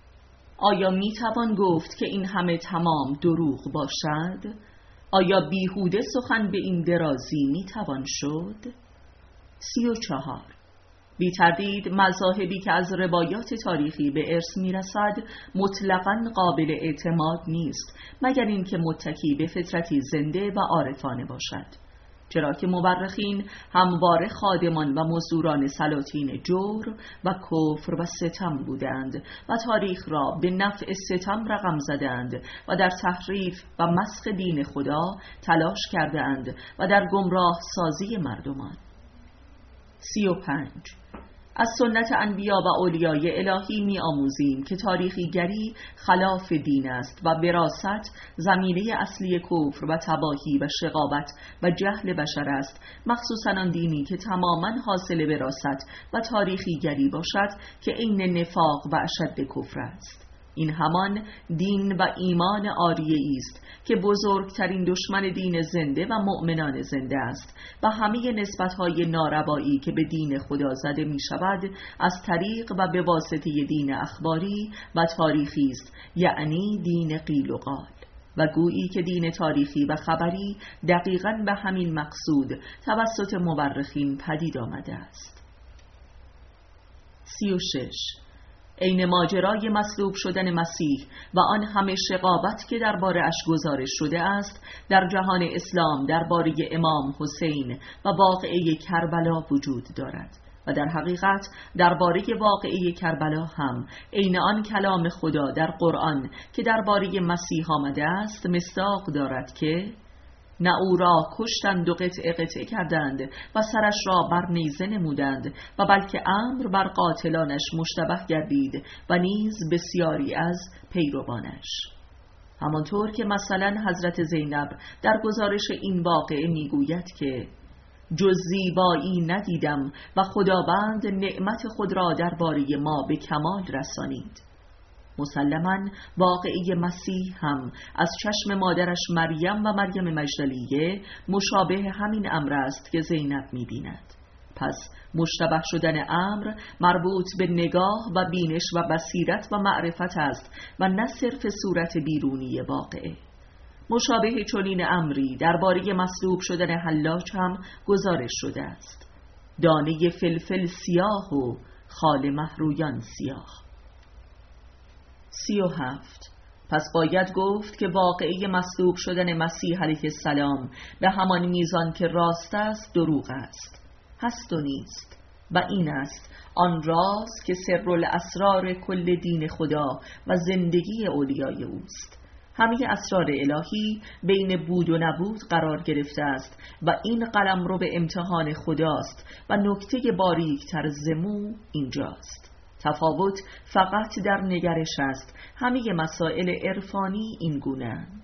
آیا می توان گفت که این همه تمام دروغ باشد؟ آیا بیهوده سخن به این درازی می توان شد؟ 34. بی تردید مذاهبی که از روایات تاریخی به ارث می رسد مطلقاً قابل اعتماد نیست، مگر اینکه متکی به فطرتی زنده و عارفانه باشد. چرا که مورخین همواره خادمان و مزدوران سلاطین جور و کفر و ستم بودند و تاریخ را به نفع ستم رقم زدند و در تحریف و مسخ دین خدا تلاش کردند و در گمراه سازی مردمان. 35. از سنت انبیا و اولیای الهی می آموزیم که تاریخیگری خلاف دین است و وراثت زمینه اصلی کفر و تباهی و شقاوت و جهل بشر است، مخصوصاً آن دینی که تماماً حاصل وراثت و تاریخیگری باشد که عین نفاق و اشد کفر است. این همان دین و ایمان عاریه‌ای است که بزرگترین دشمن دین زنده و مؤمنان زنده است و همه نسبت‌های ناروایی که به دین خدا زده می‌شود از طریق و به واسطه دین اخباری و تاریخی است، یعنی دین قیل و قال، و گویی که دین تاریخی و خبری دقیقاً به همین مقصود توسط مورخین پدید آمده است. 36. عین ماجرای مصلوب شدن مسیح و آن همه شقاوت که درباره اش گزارش شده است در جهان اسلام درباره امام حسین و واقعه کربلا وجود دارد و در حقیقت درباره واقعه کربلا هم عین آن کلام خدا در قرآن که درباره مسیح آمده است مصداق دارد که نه او را کشتند و قطعه قطعه کردند و سرش را بر نیزه نمودند و بلکه امر بر قاتلانش مشتبه گردید و نیز بسیاری از پیروانش. همانطور که مثلا حضرت زینب در گزارش این واقعه میگوید که جز زیبایی ندیدم و خداوند نعمت خود را درباره ما به کمال رسانید. مسلماً واقعه مسیح هم از چشم مادرش مریم و مریم مجدلیه مشابه همین امر است که زینب می‌بیند. پس مشتبه شدن امر مربوط به نگاه و بینش و بصیرت و معرفت است و نه صرف صورت بیرونی واقعه. مشابه چنین امری درباره مصلوب شدن حلاج هم گزارش شده است: دانه فلفل سیاه و خال مهرویان سیاه. 37. پس باید گفت که واقعه مصلوب شدن مسیح علیه السلام به همان میزان که راست است دروغ است، هست و نیست، و این است آن راز که سرالاسرار کل دین خدا و زندگی اولیای اوست. همه اسرار الهی بین بود و نبود قرار گرفته است و این قلمرو به امتحان خداست و نکته باریک‌تر زمو اینجاست. تفاوت فقط در نگرش است. همه مسائل عرفانی این گونه‌اند.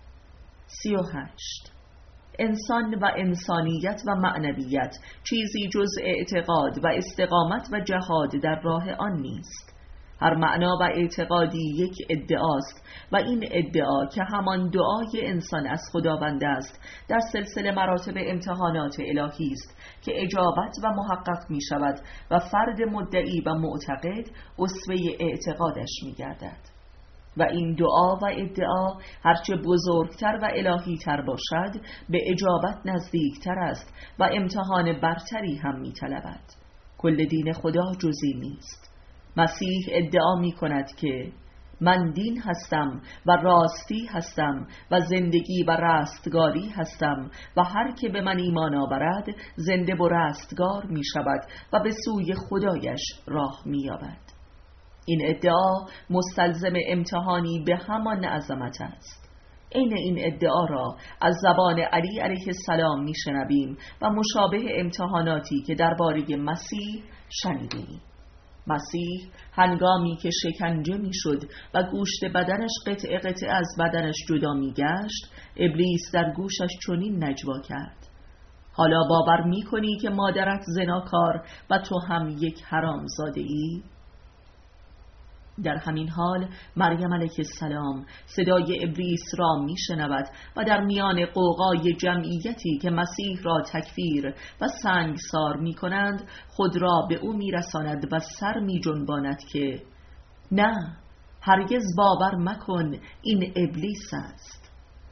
38. انسان و انسانیت و معنویت چیزی جز اعتقاد و استقامت و جهاد در راه آن نیست. هر معنا و اعتقادی یک ادعاست و این ادعا که همان دعای انسان از خداوند است در سلسله مراتب امتحانات الهی است که اجابت و محقق می شود و فرد مدعی و معتقد اسوه اعتقادش می گردد. و این دعا و ادعا هرچه بزرگتر و الهی تر باشد به اجابت نزدیکتر است و امتحان برتری هم می طلبد. کل دین خدا جزئی نیست. مسیح ادعا می کند که من دین هستم و راستی هستم و زندگی و رستگاری هستم و هر که به من ایمان آورد زنده و رستگار می شود و به سوی خدایش راه می یابد. این ادعا مستلزم امتحانی به همان عظمت است. عین این ادعا را از زبان علی علیه السلام می شنویم و مشابه امتحاناتی که درباره مسیح شنیدیم. مسیح هنگامی که شکنجه می شد و گوشت بدنش قطعه قطعه از بدنش جدا می گشت، ابلیس در گوشش چنین نجوا کرد: حالا باور می کنی که مادرت زناکار و تو هم یک حرامزاده ای؟ در همین حال مریم علیه السلام صدای ابلیس را می شنود و در میان غوغای جمعیتی که مسیح را تکفیر و سنگسار می کنند خود را به او می رساند و سر می جنباند که نه، هرگز باور مکن، این ابلیس است.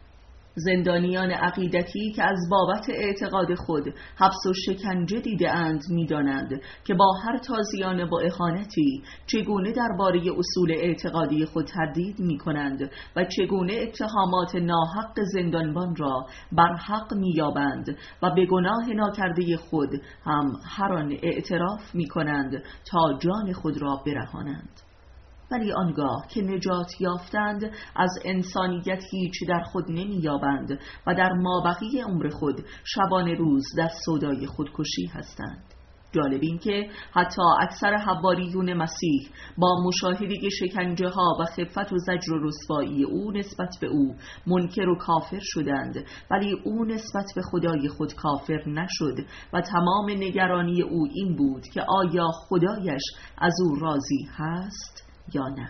زندانیان عقیدتی که از بابت اعتقاد خود حبس و شکنجه دیده‌اند می‌دانند که با هر تازیانه با اهانتی چگونه درباره اصول اعتقادی خود تردید می‌کنند و چگونه اتهامات ناحق زندانبان را بر حق می‌یابند و به گناه ناکرده خود هم هر آن اعتراف می‌کنند تا جان خود را برهانند. ولی آنگاه که نجات یافتند از انسانیت هیچ در خود نمی‌یابند و در مابقی عمر خود شبانه روز در سودای خودکشی هستند. جالب این که حتی اکثر حواریون مسیح با مشاهده شکنجه ها و خفت و زجر و رسوایی او نسبت به او منکر و کافر شدند، ولی او نسبت به خدای خود کافر نشد و تمام نگرانی او این بود که آیا خدایش از او راضی هست یا نه.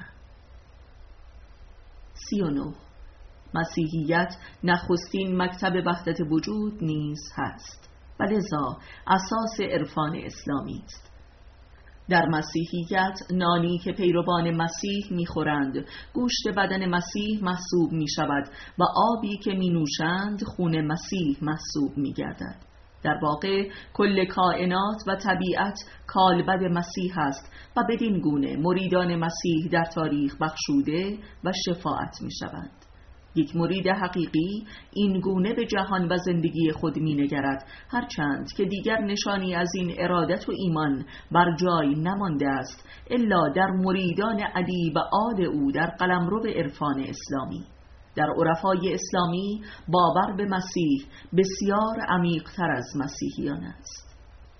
39. مسیحیت نخستین مکتب وحدت وجود نیز هست و لذا اساس عرفان اسلامی است. در مسیحیت نانی که پیروان مسیح می‌خورند گوشت بدن مسیح محسوب می‌شود و آبی که می‌نوشند خون مسیح محسوب می‌گردد. در واقع کل کائنات و طبیعت کالبد مسیح است و بدین گونه مریدان مسیح در تاریخ بخشوده و شفاعت می‌شوند. یک مرید حقیقی این گونه به جهان و زندگی خود می‌نگرد، هرچند که دیگر نشانی از این ارادت و ایمان بر جای نمانده است الا در مریدان علی و آل او در قلمرو عرفان اسلامی. در عرفای اسلامی باور به مسیح بسیار عمیق‌تر از مسیحیان است.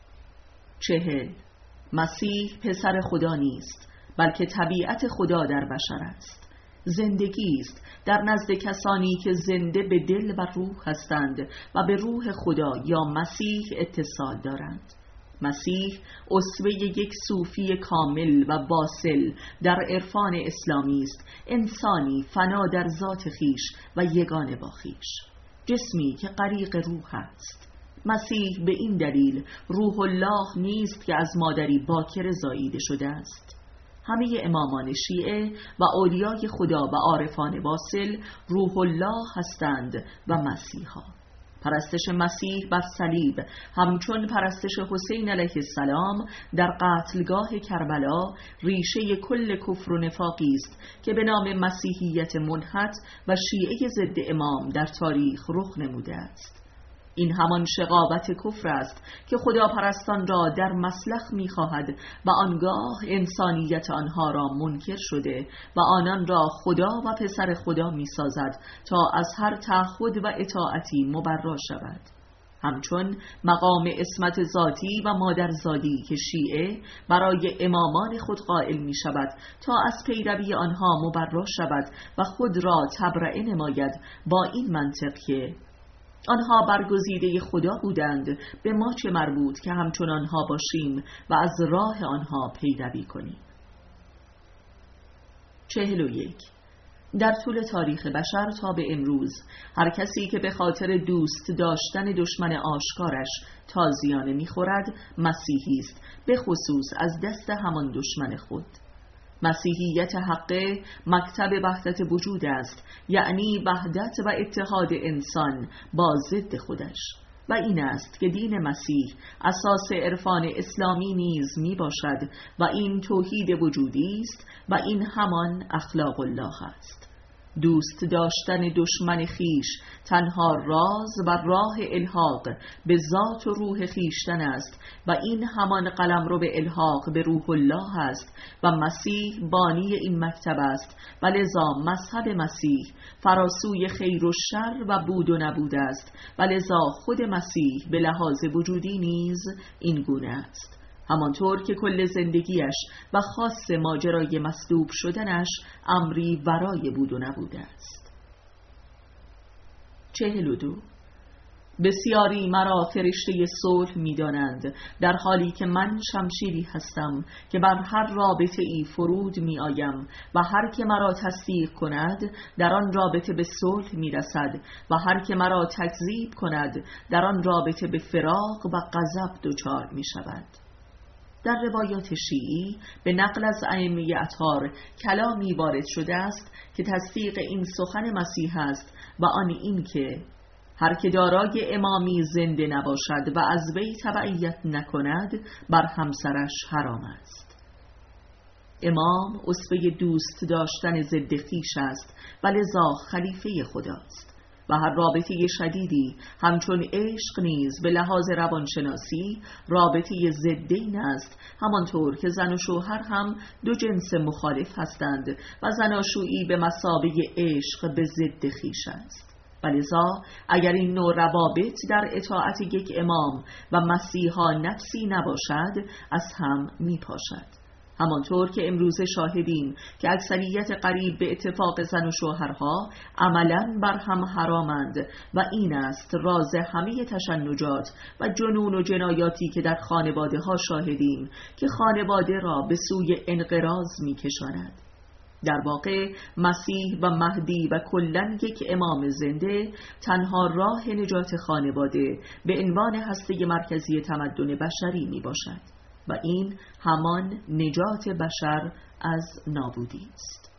40. مسیح پسر خدا نیست، بلکه طبیعت خدا در بشر است. زندگی است در نزد کسانی که زنده به دل و روح هستند و به روح خدا یا مسیح اتصال دارند. مسیح اسوه یک صوفی کامل و واصل در عرفان اسلامی است، انسانی فنا در ذات خیش و یگانه با خیش، جسمی که غریق روح است. مسیح به این دلیل روح الله نیست که از مادری باکره زاییده شده است. همه امامان شیعه و اولیای خدا و عارفان واصل روح الله هستند و مسیحا. پرستش مسیح بر صلیب همچون پرستش حسین علیه السلام در قتلگاه کربلا ریشه کل کفر و نفاقی است که به نام مسیحیت منحت و شیعه ضد امام در تاریخ رخ نموده است. این همان شقاوت کفر است که خدا پرستان را در مسلخ می‌خواهد و آنگاه انسانیت آنها را منکر شده و آنان را خدا و پسر خدا می‌سازد تا از هر تعهد و اطاعتی مبرا شود. همچون مقام عصمت ذاتی و مادرزادی که شیعه برای امامان خود قائل می شود تا از پیروی آنها مبرا شود و خود را تبرئه نماید با این منطق که آنها برگزیده خدا بودند، به ما چه مربوط که همچون آنها باشیم و از راه آنها پیروی کنیم. 41. در طول تاریخ بشر تا به امروز هر کسی که به خاطر دوست داشتن دشمن آشکارش تازیانه می‌خورد مسیحی است، به خصوص از دست همان دشمن خود. مسیحیت حقه مکتب وحدت وجود است، یعنی وحدت و اتحاد انسان با ضد خودش، و این است که دین مسیح اساس عرفان اسلامی نیز می باشد و این توحید وجودی است و این همان اخلاق الله است. دوست داشتن دشمن خیش تنها راز و راه الحاق به ذات و روح خیشتن است و این همان قلمرو به الحاق به روح الله است و مسیح بانی این مکتب است و لذا مذهب مسیح فراسوی خیر و شر و بود و نبود است و لذا خود مسیح به لحاظ وجودی نیز این گونه است، همانطور که کل زندگیش و خاص ماجرای مصلوب شدنش امری ورای بود و نبوده است. 42. بسیاری مرا فرشته صلح می دانند، در حالی که من شمشیری هستم که بر هر رابطه ای فرود می آیم و هر که مرا تصدیق کند در آن رابطه به صلح می رسد و هر که مرا تکذیب کند در آن رابطه به فراق و غضب دچار می شود. در روایات شیعی به نقل از ائمه اطهار کلامی وارد شده است که تصدیق این سخن مسیح است و آن این که هر که دارای امامی زنده نباشد و از وی تبعیت نکند بر همسرش حرام است. امام اسوه دوست داشتن ضد خویش است و لذا خلیفه خداست و هر رابطه شدیدی همچون عشق نیز به لحاظ روانشناسی رابطه ضدین است، همانطور که زن و شوهر هم دو جنس مخالف هستند و زناشویی به مثابه عشق به ضد خویش است. ولذا اگر این نوع روابط در اطاعت یک امام و مسیحا نفسی نباشد از هم می پاشد. همانطور که امروز شاهدیم که اکثریت قریب به اتفاق زن و شوهرها عملاً بر هم حرامند و این است راز همه تشنجات و جنون و جنایاتی که در خانواده ها شاهدیم که خانواده را به سوی انقراض می کشاند. در واقع مسیح و مهدی و کلاً یک امام زنده تنها راه نجات خانواده به عنوان هسته مرکزی تمدن بشری می باشد و این همان نجات بشر از نابودی است.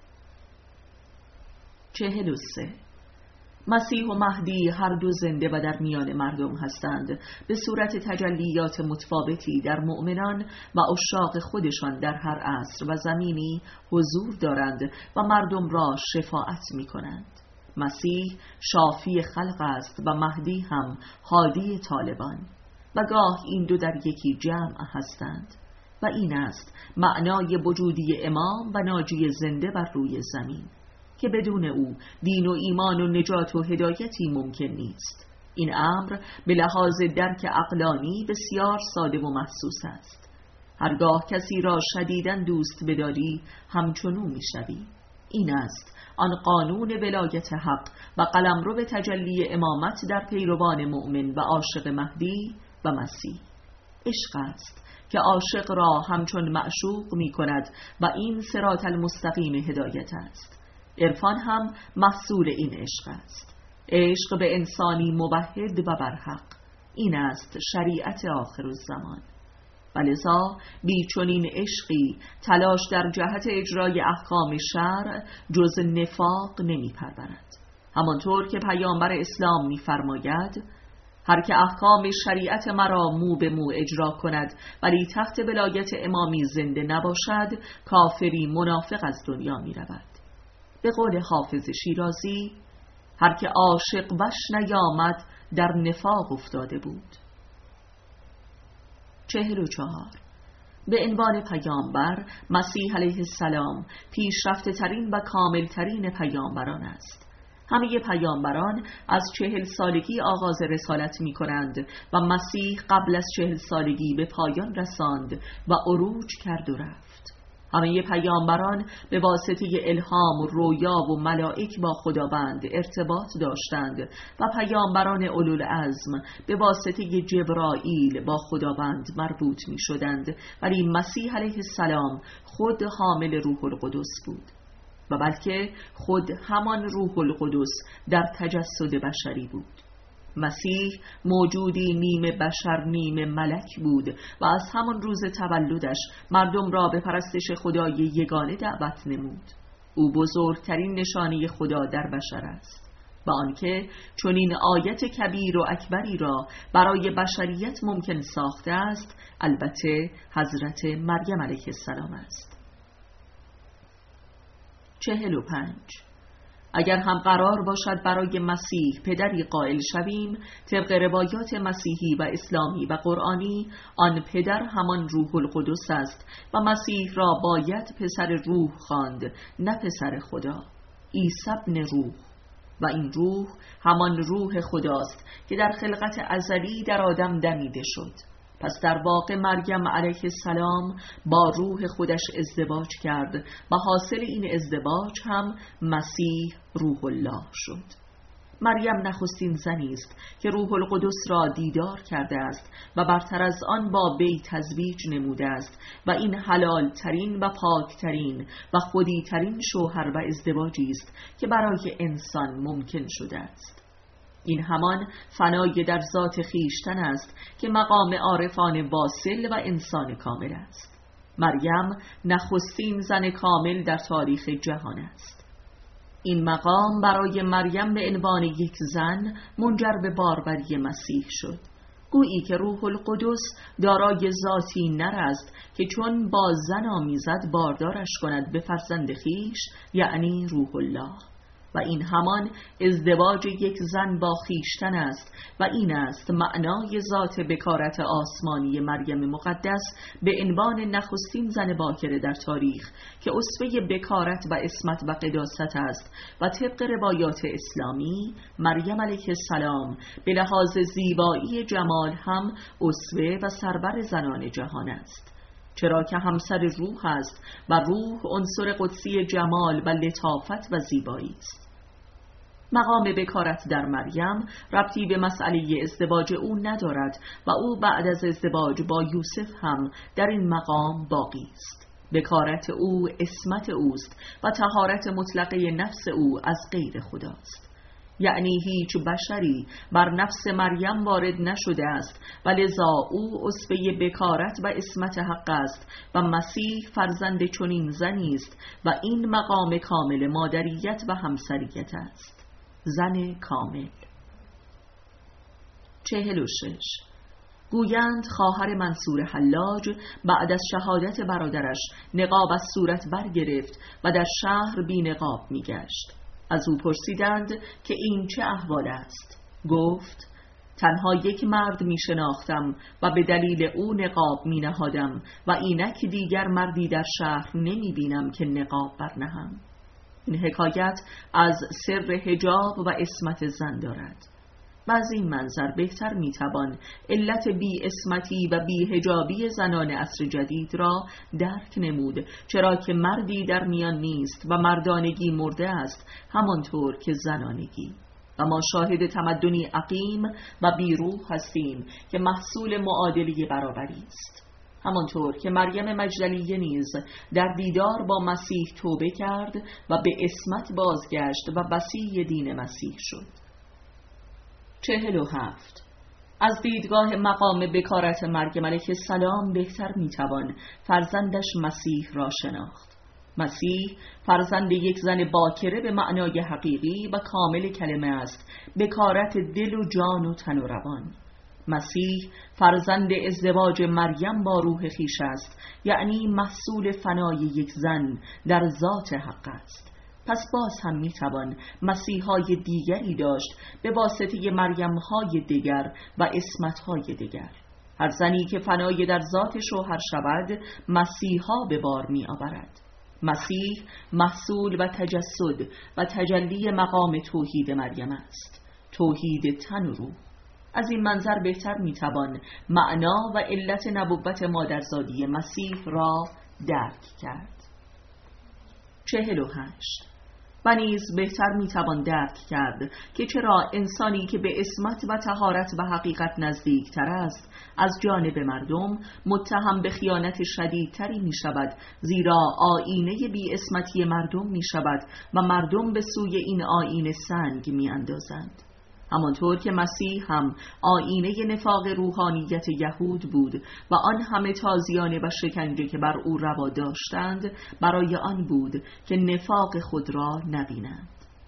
43. مسیح و مهدی هر دو زنده و در میان مردم هستند، به صورت تجلیات متفاوتی در مؤمنان و عشاق خودشان در هر عصر و زمینی حضور دارند و مردم را شفاعت می کنند. مسیح شافی خلق است و مهدی هم هادی طالبان و گاه این دو در یکی جمع هستند و این است معنای وجودی امام و ناجی زنده بر روی زمین که بدون او دین و ایمان و نجات و هدایتی ممکن نیست. این امر به لحاظ درک عقلانی بسیار ساده و محسوس است. هرگاه کسی را شدیداً دوست بداری همچنو میشوی. این است آن قانون ولایت حق و قلمرو به تجلی امامت در پیروان مؤمن و عاشق مهدی و مسیح. عشق است که عاشق را همچون معشوق می کند و این صراط المستقیم هدایت است. عرفان هم محصول این عشق است. عشق به انسانی موحد و برحق. این است شریعت آخر الزمان. ولذا بی چنین عشقی تلاش در جهت اجرای احکام شرع جز نفاق نمی پرورد. همانطور که پیامبر اسلام می فرماید هر که احکام شریعت مرا مو به مو اجرا کند ولی تحت ولایت امامی زنده نباشد کافری منافق از دنیا می رود. به قول حافظ شیرازی هر که عاشق وش نیامد در نفاق افتاده بود. 44. به عنوان پیامبر مسیح علیه السلام پیشرفته ترین و کامل ترین پیامبران است. همه پیامبران از 40 سالگی آغاز رسالت می کنند و مسیح قبل از 40 سالگی به پایان رساند و عروج کرد و رفت. همه پیامبران به واسطه الهام و رویا و ملائک با خداوند ارتباط داشتند و پیامبران اولوالعزم به واسطه جبرائیل با خداوند مربوط می شدند، ولی مسیح علیه السلام خود حامل روح القدس بود و بلکه خود همان روح القدس در تجسد بشری بود. مسیح موجودی نیمه بشر نیمه ملک بود و از همان روز تولدش مردم را به پرستش خدای یگانه دعوت نمود. او بزرگترین نشانه خدا در بشر است و آنکه چنین آیت کبیر و اکبری را برای بشریت ممکن ساخته است البته حضرت مریم علیه السلام است. 45. اگر هم قرار باشد برای مسیح پدری قائل شویم، طبق روایات مسیحی و اسلامی و قرآنی آن پدر همان روح القدس است و مسیح را باید پسر روح خواند، نه پسر خدا، عیسی ابن روح، و این روح همان روح خداست که در خلقت ازلی در آدم دمیده شد. پس در واقع مریم علیه السلام با روح خودش ازدواج کرد و حاصل این ازدواج هم مسیح روح الله شد. مریم نخستین زنی است که روح القدس را دیدار کرده است و برتر از آن با وی تزویج نموده است و این حلال ترین و پاک ترین و خودی ترین شوهر و ازدواجی است که برای انسان ممکن شده است. این همان فنای در ذات خیشتن است که مقام عارفان واصل و انسان کامل است. مریم نخستین زن کامل در تاریخ جهان است. این مقام برای مریم به عنوان یک زن منجر به باربری مسیح شد، گویی که روح القدس دارای ذاتی نر است که چون با زن آمیزد باردارش کند به فرزند خویش، یعنی روح الله. و این همان ازدواج یک زن با خویشتن است و این است معنای ذات بکارت آسمانی مریم مقدس به عنوان نخستین زن باکره در تاریخ که اسوه بکارت و عصمت و قداست است و طبق روایات اسلامی مریم علیه السلام به لحاظ زیبایی جمال هم اسوه و سرور زنان جهان است، چرا که همسر روح است و روح عنصر قدسی جمال و لطافت و زیبایی است. مقام بکارت در مریم ربطی به مسئله ازدواج او ندارد و او بعد از ازدواج با یوسف هم در این مقام باقی است. بکارت او عصمت اوست و طهارت مطلقه نفس او از غیر خداست، یعنی هیچ بشری بر نفس مریم وارد نشده است و لذا او اسوه بکارت و عصمت حق است و مسیح فرزند چنین زنی است و این مقام کامل مادریت و همسریت است. زن کامل. 46. گویند خواهر منصور حلاج بعد از شهادت برادرش نقاب از صورت برگرفت و در شهر بی نقاب می گشت. از او پرسیدند که این چه احوال است؟ گفت تنها یک مرد می شناختم و به دلیل او نقاب می نهادم و اینک دیگر مردی در شهر نمی بینم که نقاب برنهم. این حکایت از سر حجاب و عصمت زن دارد و از این منظر بهتر میتوان علت بی عصمتی و بی حجابی زنان عصر جدید را درک نمود، چرا که مردی در میان نیست و مردانگی مرده است همانطور که زنانگی. و ما شاهد تمدنی عقیم و بیروح هستیم که محصول معادله برابری است. همانطور که مریم مجدلیه نیز در دیدار با مسیح توبه کرد و به عصمت بازگشت و وصی دین مسیح شد. 47. از دیدگاه مقام بکارت مریم علیه السلام بهتر میتوان فرزندش مسیح را شناخت. مسیح فرزند یک زن باکره به معنای حقیقی و کامل کلمه است، بکارت دل و جان و تن و روان. مسیح فرزند ازدواج مریم با روح خویش است، یعنی محصول فنای یک زن در ذات حق است. پس باز هم میتوان مسیحای دیگری داشت به واسطه مریم‌های دیگر و عصمت‌های دیگر. هر زنی که فنای در ذات شوهر شود مسیحا به بار می آورد. مسیح محصول و تجسد و تجلی مقام توحید مریم است، توحید تن و روح. از این منظر بهتر میتوان معنا و علت نبوت مادرزادی مسیح را درک کرد. 48. و نیز بهتر میتوان درک کرد که چرا انسانی که به عصمت و طهارت و حقیقت نزدیکتر است از جانب مردم متهم به خیانت شدیدتری می شود، زیرا آیینه بی عصمتی مردم می شود و مردم به سوی این آیینه سنگ می اندازند. همانطور که مسیح هم آیینه نفاق روحانیت یهود بود و آن همه تازیانه و شکنجه که بر او روا داشتند برای آن بود که نفاق خود را نبینند.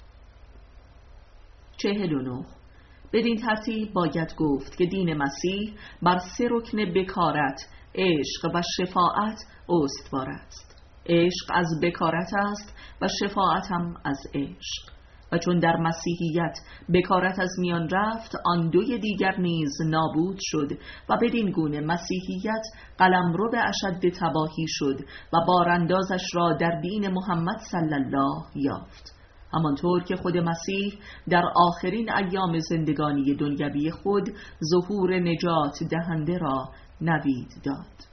49. بدین ترتیب باید گفت که دین مسیح بر 3 رکن بکارت، عشق و شفاعت استوار است. عشق از بکارت است و شفاعت هم از عشق. و چون در مسیحیت بکارت از میان رفت، آن دوی دیگر نیز نابود شد و بدین گونه مسیحیت قلمرو به اشد تباهی شد و باراندازش را در دین محمد صلی الله یافت. همانطور که خود مسیح در آخرین ایام زندگانی دنیوی خود ظهور نجات دهنده را نوید داد.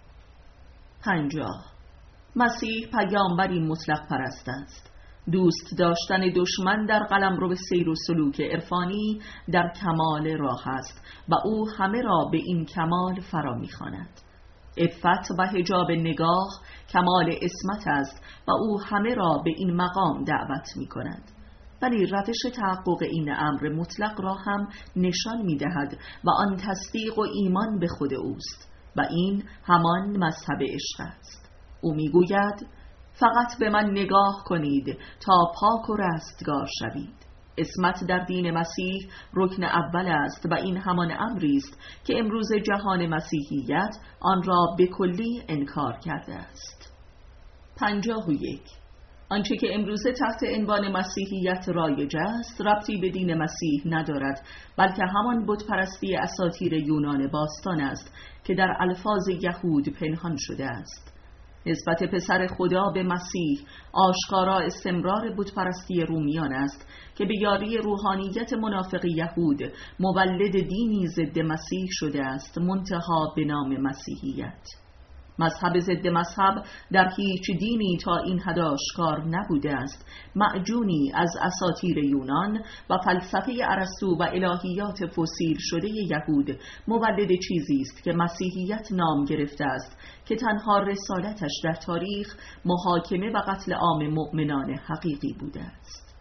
50. مسیح پیامبری مطلق پرست است. دوست داشتن دشمن در قلمرو به سیر و سلوک عرفانی در کمال راه است و او همه را به این کمال فرا می‌خواند. عفت و حجاب نگاه کمال عصمت است و او همه را به این مقام دعوت می‌کند. ولی روش تحقق این امر مطلق را هم نشان می‌دهد و آن تصدیق و ایمان به خود اوست و این همان مذهب عشق است. او می‌گوید فقط به من نگاه کنید تا پاک و رستگار شوید. عصمت در دین مسیح رکن اول است و این همان امری است که امروز جهان مسیحیت آن را به کلی انکار کرده است. 51. آنچه که امروزه تحت عنوان مسیحیت رایج است ربطی به دین مسیح ندارد، بلکه همان بتپرستی اساطیر یونان باستان است که در الفاظ یهود پنهان شده است. نسبت پسر خدا به مسیح آشکارا استمرار بتپرستی رومیان است که به یاری روحانیت منافق یهود مولد دینی ضد مسیح شده است، منتها به نام مسیحیت. مذهب ضد مذهب در هیچ دینی تا این حد آشکار نبوده است، معجونی از اساطیر یونان و فلسفه ارسطو و الهیات فسیل شده یهود مولد چیزی است که مسیحیت نام گرفته است که تنها رسالتش در تاریخ محاکمه و قتل عام مؤمنان حقیقی بوده است.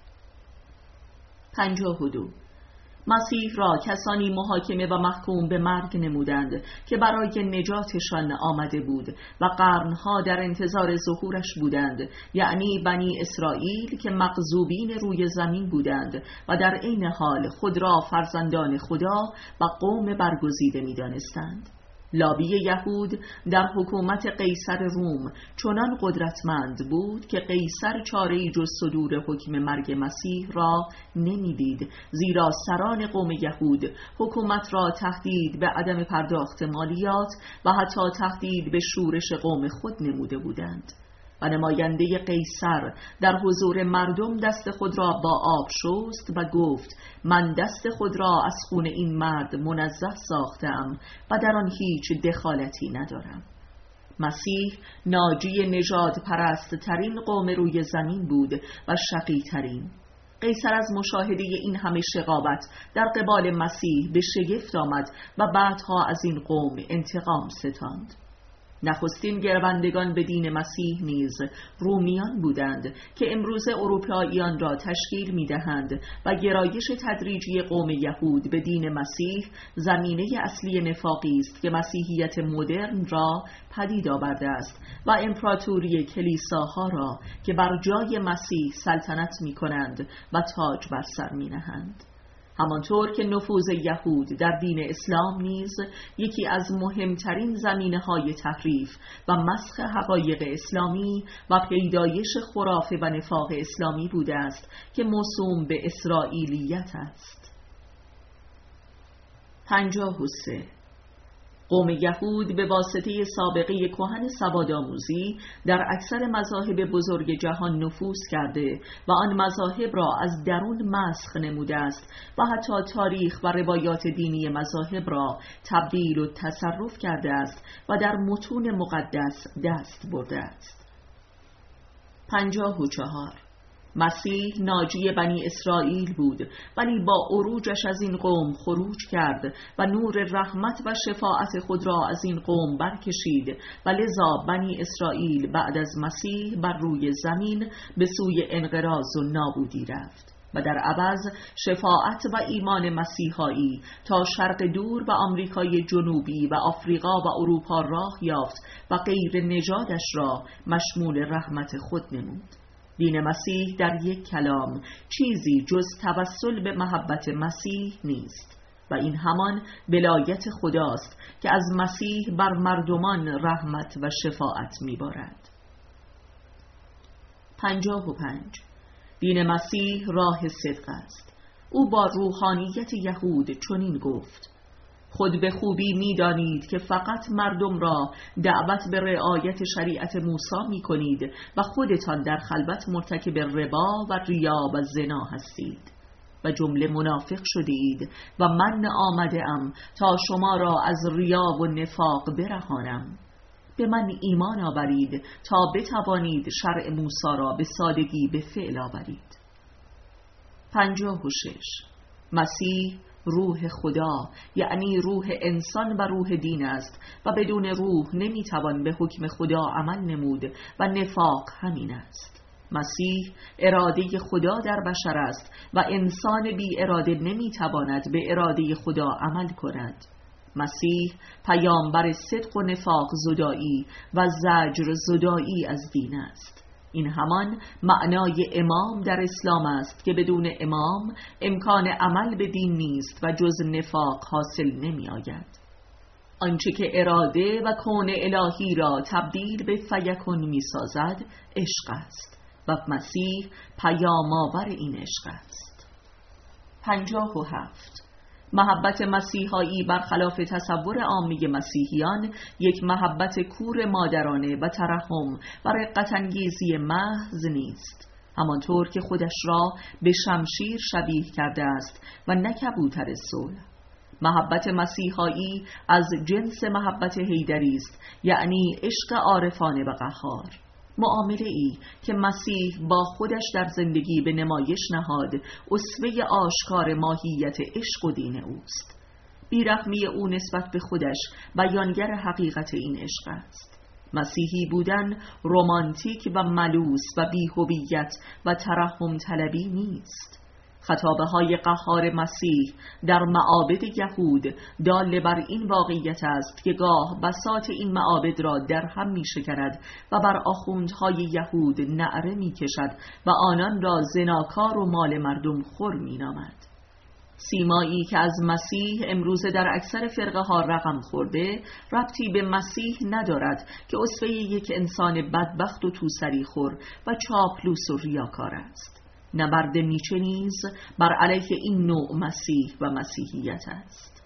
52. مسیح را کسانی محاکمه و محکوم به مرگ نمودند که برای نجاتشان آمده بود و قرنها در انتظار ظهورش بودند، یعنی بنی اسرائیل که مغضوبین روی زمین بودند و در عین حال خود را فرزندان خدا و قوم برگزیده می دانستند. لابی یهود در حکومت قیصر روم چنان قدرتمند بود که قیصر چاره‌ای جز صدور حکم مرگ مسیح را نمیدید، زیرا سران قوم یهود حکومت را تهدید به عدم پرداخت مالیات و حتی تهدید به شورش قوم خود نموده بودند. و نماینده قیصر در حضور مردم دست خود را با آب شست و گفت من دست خود را از خون این مرد منزه ساختم و در آن هیچ دخالتی ندارم. مسیح ناجی نژاد پرست ترین قوم روی زمین بود و شقی ترین. قیصر از مشاهده این همه شقاوت در قبال مسیح به شگفت آمد و بعدها از این قوم انتقام ستاند. نخستین گروندگان به دین مسیح نیز رومیان بودند که امروز اروپاییان را تشکیل می‌دهند و گرایش تدریجی قوم یهود به دین مسیح زمینه اصلی نفاقی است که مسیحیت مدرن را پدید آورده است و امپراتوری کلیساها را که بر جای مسیح سلطنت می‌کنند و تاج بر سر می‌نهند. همانطور که نفوذ یهود در دین اسلام نیز یکی از مهمترین زمینه‌های تحریف و مسخ حقایق اسلامی و پیدایش خرافه و نفاق اسلامی بوده است که موسوم به اسرائیلیت است. 53. قوم یهود به واسطه سابقه کهن سوادآموزی در اکثر مذاهب بزرگ جهان نفوذ کرده و آن مذاهب را از درون مسخ نموده است و حتی تاریخ و روایات دینی مذاهب را تبدیل و تصرف کرده است و در متون مقدس دست برده است. 54. مسیح ناجی بنی اسرائیل بود، ولی با عروجش از این قوم خروج کرد و نور رحمت و شفاعت خود را از این قوم برکشید و لذا بنی اسرائیل بعد از مسیح بر روی زمین به سوی انقراض و نابودی رفت و در عوض شفاعت و ایمان مسیحایی تا شرق دور و آمریکای جنوبی و آفریقا و اروپا راه یافت و غیر نژادش را مشمول رحمت خود نمود. دین مسیح در یک کلام چیزی جز توسل به محبت مسیح نیست و این همان ولایت خداست که از مسیح بر مردمان رحمت و شفاعت می‌بارد. 55. دین مسیح راه صدق است. او با روحانیت یهود چنین گفت: خود به خوبی می‌دانید که فقط مردم را دعوت به رعایت شریعت موسی می‌کنید و خودتان در خلوت مرتکب ربا و ریا و زنا هستید و جمله منافق شدید و من آمده‌ام تا شما را از ریا و نفاق برهانم. به من ایمان آورید تا بتوانید شرع موسی را به سادگی به فعل آورید. 56. مسیح روح خدا، یعنی روح انسان و روح دین است و بدون روح نمیتوان به حکم خدا عمل نمود و نفاق همین است. مسیح اراده خدا در بشر است و انسان بی اراده نمیتواند به اراده خدا عمل کند. مسیح پیامبر صدق و نفاق زدایی و زجر زدایی از دین است. این همان معنای امام در اسلام است که بدون امام امکان عمل به دین نیست و جز نفاق حاصل نمی آید. آنچه که اراده و کون الهی را تبدیل به فیکون می سازد عشق است و مسیح پیام آور این عشق است. 57. محبت مسیحایی برخلاف تصور عامی مسیحیان یک محبت کور مادرانه و ترحم و رقت انگیزی محض نیست، همانطور که خودش را به شمشیر شبیه کرده است و نه کبوتر صلح. محبت مسیحایی از جنس محبت حیدری است، یعنی عشق عارفانه و قهار. معامله ای که مسیح با خودش در زندگی به نمایش نهاد اسوه آشکار ماهیت عشق و دین اوست. بیرحمی او نسبت به خودش بیانگر حقیقت این عشق است. مسیحی بودن رمانتیک و ملوس و بی‌هویت و ترحم طلبی نیست. خطابه های قهار مسیح در معابد یهود دال بر این واقعیت است که گاه بساط این معابد را در هم می شکند و بر آخوندهای یهود نعره می کشد و آنان را زناکار و مال مردم خور می نامد. سیمایی که از مسیح امروزه در اکثر فرقه ها رقم خورده ربطی به مسیح ندارد که اسوه یک انسان بدبخت و توسری خور و چاپلوس و ریاکار است. نبرد نیچه نیز بر علیه این نوع مسیح و مسیحیت است.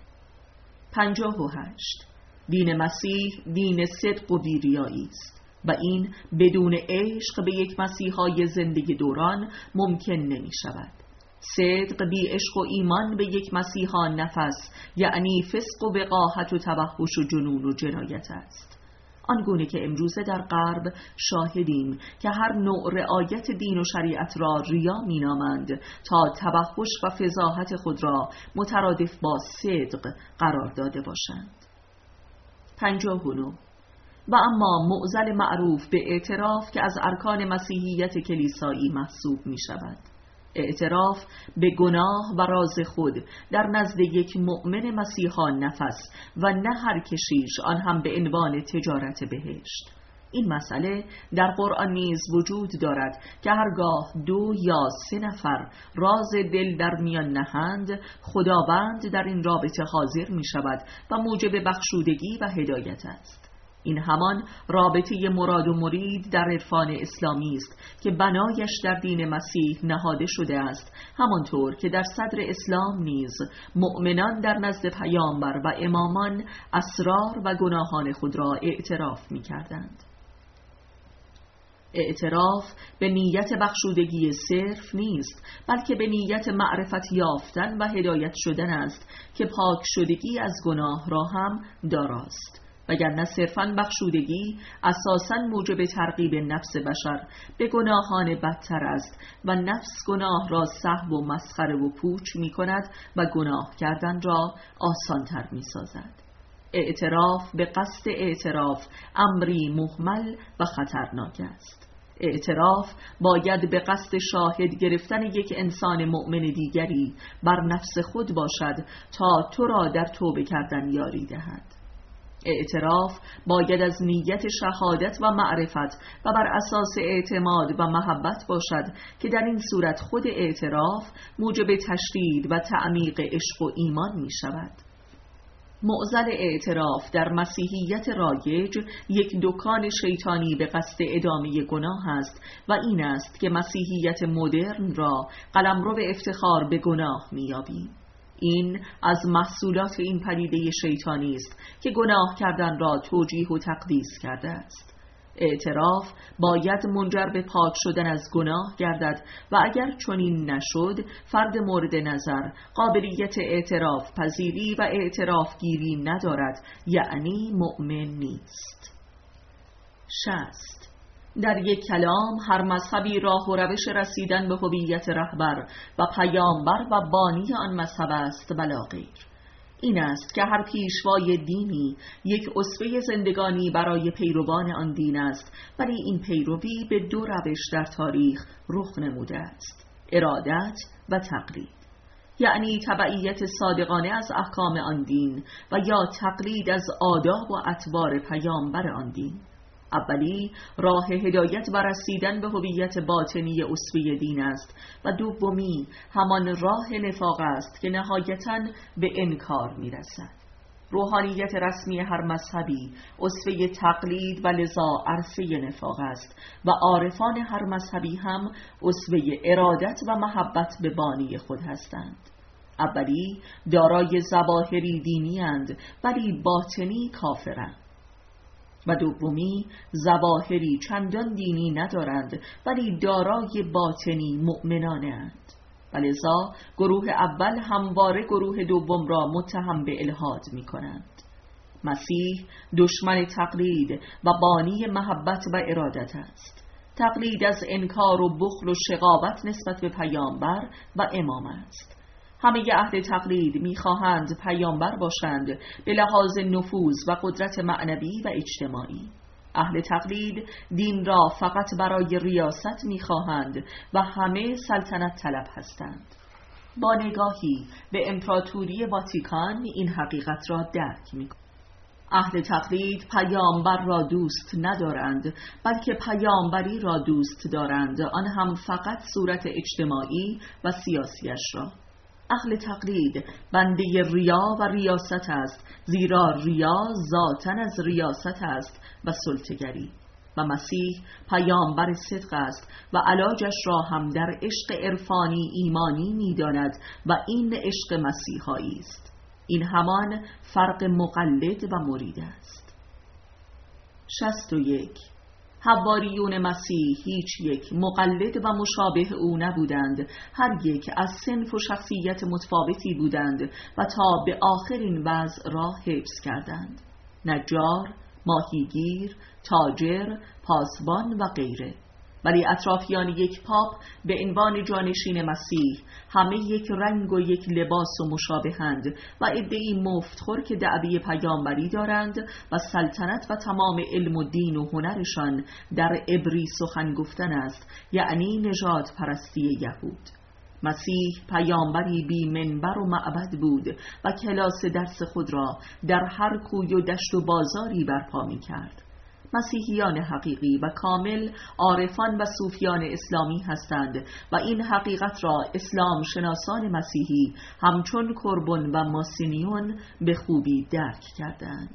58. دین مسیح دین صدق و بیریایی است و این بدون عشق به یک مسیحای زندگی دوران ممکن نمی شود. صدق بی عشق و ایمان به یک مسیحا نفس، یعنی فسق و وقاحت و توحش و جنون و جنایت است. آنگونه که امروزه در غرب شاهدیم که هر نوع رعایت دین و شریعت را ریا می‌نامند تا توحش و فضاحت خود را مترادف با صدق قرار داده باشند. 59. و اما معضل معروف به اعتراف که از ارکان مسیحیت کلیسایی محسوب می شود. اعتراف به گناه و راز خود در نزد یک مؤمن مسیحا نفس و نه هر کشیش، آن هم به عنوان تجارت بهشت. این مسئله در قرآن نیز وجود دارد که هرگاه 2 یا 3 نفر راز دل در میان نهند، خداوند در این رابطه حاضر می شود و موجب بخشودگی و هدایت است. این همان رابطه مراد و مرید در عرفان اسلامی است که بنایش در دین مسیح نهاده شده است، همانطور که در صدر اسلام نیز مؤمنان در نزد پیامبر و امامان اسرار و گناهان خود را اعتراف می کردند. اعتراف به نیت بخشودگی صرف نیست، بلکه به نیت معرفت یافتن و هدایت شدن است که پاک شدگی از گناه را هم داراست. وگرنه صرفاً بخشودگی اساساً موجب ترغیب نفس بشر به گناهان بدتر است و نفس گناه را سهو و مسخره و پوچ می کند و گناه کردن را آسان‌تر می سازد. اعتراف به قصد اعتراف امری مهمل و خطرناک است. اعتراف باید به قصد شاهد گرفتن یک انسان مؤمن دیگری بر نفس خود باشد تا تو را در توبه کردن یاری دهد. اعتراف باید از نیت شهادت و معرفت و بر اساس اعتماد و محبت باشد که در این صورت خود اعتراف موجب تشدید و تعمیق عشق و ایمان می شود. معضل اعتراف در مسیحیت رایج یک دکان شیطانی به قصد ادامه گناه است و این است که مسیحیت مدرن را قلمرو افتخار به گناه می یابیم. این از محصولات این پدیده شیطانی است که گناه کردن را توجیه و تقدیس کرده است. اعتراف باید منجر به پاک شدن از گناه گردد و اگر چنین نشد فرد مورد نظر قابلیت اعتراف پذیری و اعتراف گیری ندارد، یعنی مؤمن نیست. 60. در یک کلام هر مذهبی راه و روش رسیدن به هویت رهبر و پیامبر و بانی آن مذهب است بلا غیر. این است که هر پیشوای دینی یک اسوه زندگانی برای پیروان آن دین است، ولی این پیروی به دو روش در تاریخ رخ نموده است: ارادت و تقلید، یعنی تبعیت صادقانه از احکام آن دین و یا تقلید از آداب و اطوار پیامبر آن دین. اولی راه هدایت و رسیدن به هویت باطنی اسوه دین است و دومی همان راه نفاق است که نهایتاً به انکار می‌رسد. روحانیت رسمی هر مذهبی اسوه تقلید و لذا عرصه نفاق است و عارفان هر مذهبی هم اسوه ارادت و محبت به بانی خود هستند. اولی دارای ظواهری دینی اند ولی باطنی کافرند و دومی ظواهری چندان دینی ندارند ولی دارای باطنی مؤمنانند. ولذا گروه اول همواره گروه دوم را متهم به الحاد می کنند. مسیح دشمن تقلید و بانی محبت و ارادت است. تقلید از انکار و بخل و شقاوت نسبت به پیامبر و امام است. همه اهل تقلید می‌خواهند پیامبر باشند به لحاظ نفوذ و قدرت معنوی و اجتماعی. اهل تقلید دین را فقط برای ریاست می‌خواهند و همه سلطنت طلب هستند. با نگاهی به امپراتوری واتیکان این حقیقت را درک می‌کنند. اهل تقلید پیامبر را دوست ندارند بلکه پیامبری را دوست دارند، آن هم فقط صورت اجتماعی و سیاسیش را. اهل تقلید بنده ریا و ریاست است، زیرا ریا ذاتاً از ریاست است و سلطه‌گری، و مسیح پیامبر صدق است و علاجش را هم در عشق عرفانی ایمانی می‌داند و این عشق مسیحایی است. این همان فرق مقلد و مرید است. 61. حواریون مسیح هیچ یک مقلد و مشابه او نبودند، هر یک از صنف و شخصیت متفاوتی بودند و تا به آخرین وضع را حفظ کردند: نجار، ماهیگیر، تاجر، پاسبان و غیره. ولی اطرافیان یک پاپ به عنوان جانشین مسیح همه یک رنگ و یک لباس و مشابهند و عده‌ای مفتخور که دعوی پیامبری دارند و سلطنت و تمام علم و دین و هنرشان در عبری سخن گفتن است، یعنی نژاد پرستی یهود. مسیح پیامبری بی منبر و معبد بود و کلاس درس خود را در هر کوی و دشت و بازاری برپا می کرد. مسیحیان حقیقی و کامل عارفان و صوفیان اسلامی هستند و این حقیقت را اسلام شناسان مسیحی همچون کربون و ماسینیون به خوبی درک کردند.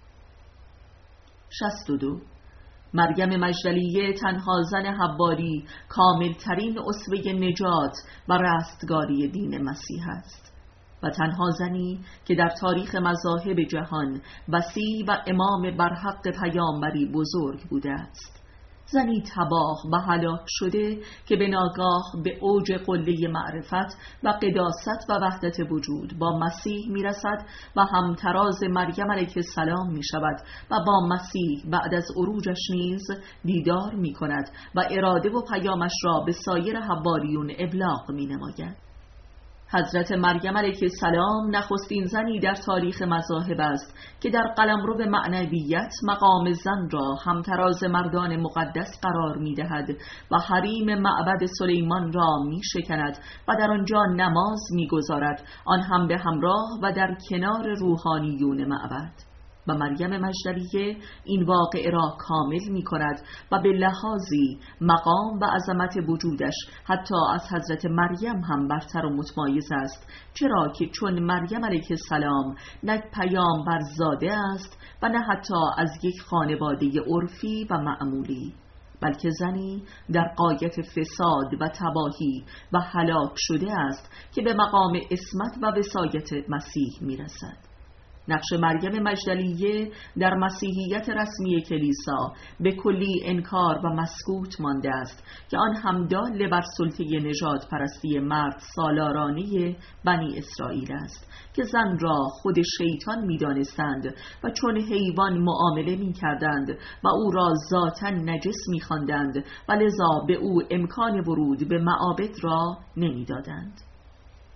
62. مریم مجدلیه تنها زن حواری کاملترین اسوه نجات و رستگاری دین مسیح است و تنها زنی که در تاریخ مذاهب جهان وسیع و امام برحق پیامبری بزرگ بوده است. زنی تباه و هلاک شده که به ناگاه به اوج قله معرفت و قداست و وحدت وجود با مسیح میرسد و همتراز مریم علیه السلام می شود و با مسیح بعد از عروجش نیز دیدار می کند و اراده و پیامش را به سایر حواریون ابلاغ می نماید. حضرت مریم علیه السلام نخستین زنی در تاریخ مذاهب است که در قلمرو معنویت مقام زن را همتراز مردان مقدس قرار می‌دهد و حریم معبد سلیمان را می‌شکند و در آنجا نماز می‌گذارد، آن هم به همراه و در کنار روحانیون معبد. و مریم مجدلیه این واقعه را کامل می کند و به لحاظی مقام و عظمت وجودش حتی از حضرت مریم هم برتر و متمایز است، چرا که چون مریم علیه السلام نه پیامبر زاده است و نه حتی از یک خانواده عرفی و معمولی، بلکه زنی در غایت فساد و تباهی و هلاک شده است که به مقام عصمت و وصایت مسیح می رسد. نقش مریم مجدلیه در مسیحیت رسمی کلیسا به کلی انکار و مسکوت مانده است که آن هم دال بر سلطه نژاد پرستی مرد سالارانه بنی اسرائیل است که زن را خود شیطان می دانستند و چون حیوان معامله می کردند و او را ذاتاً نجس می خواندند و لذا به او امکان ورود به معابد را نمی دادند.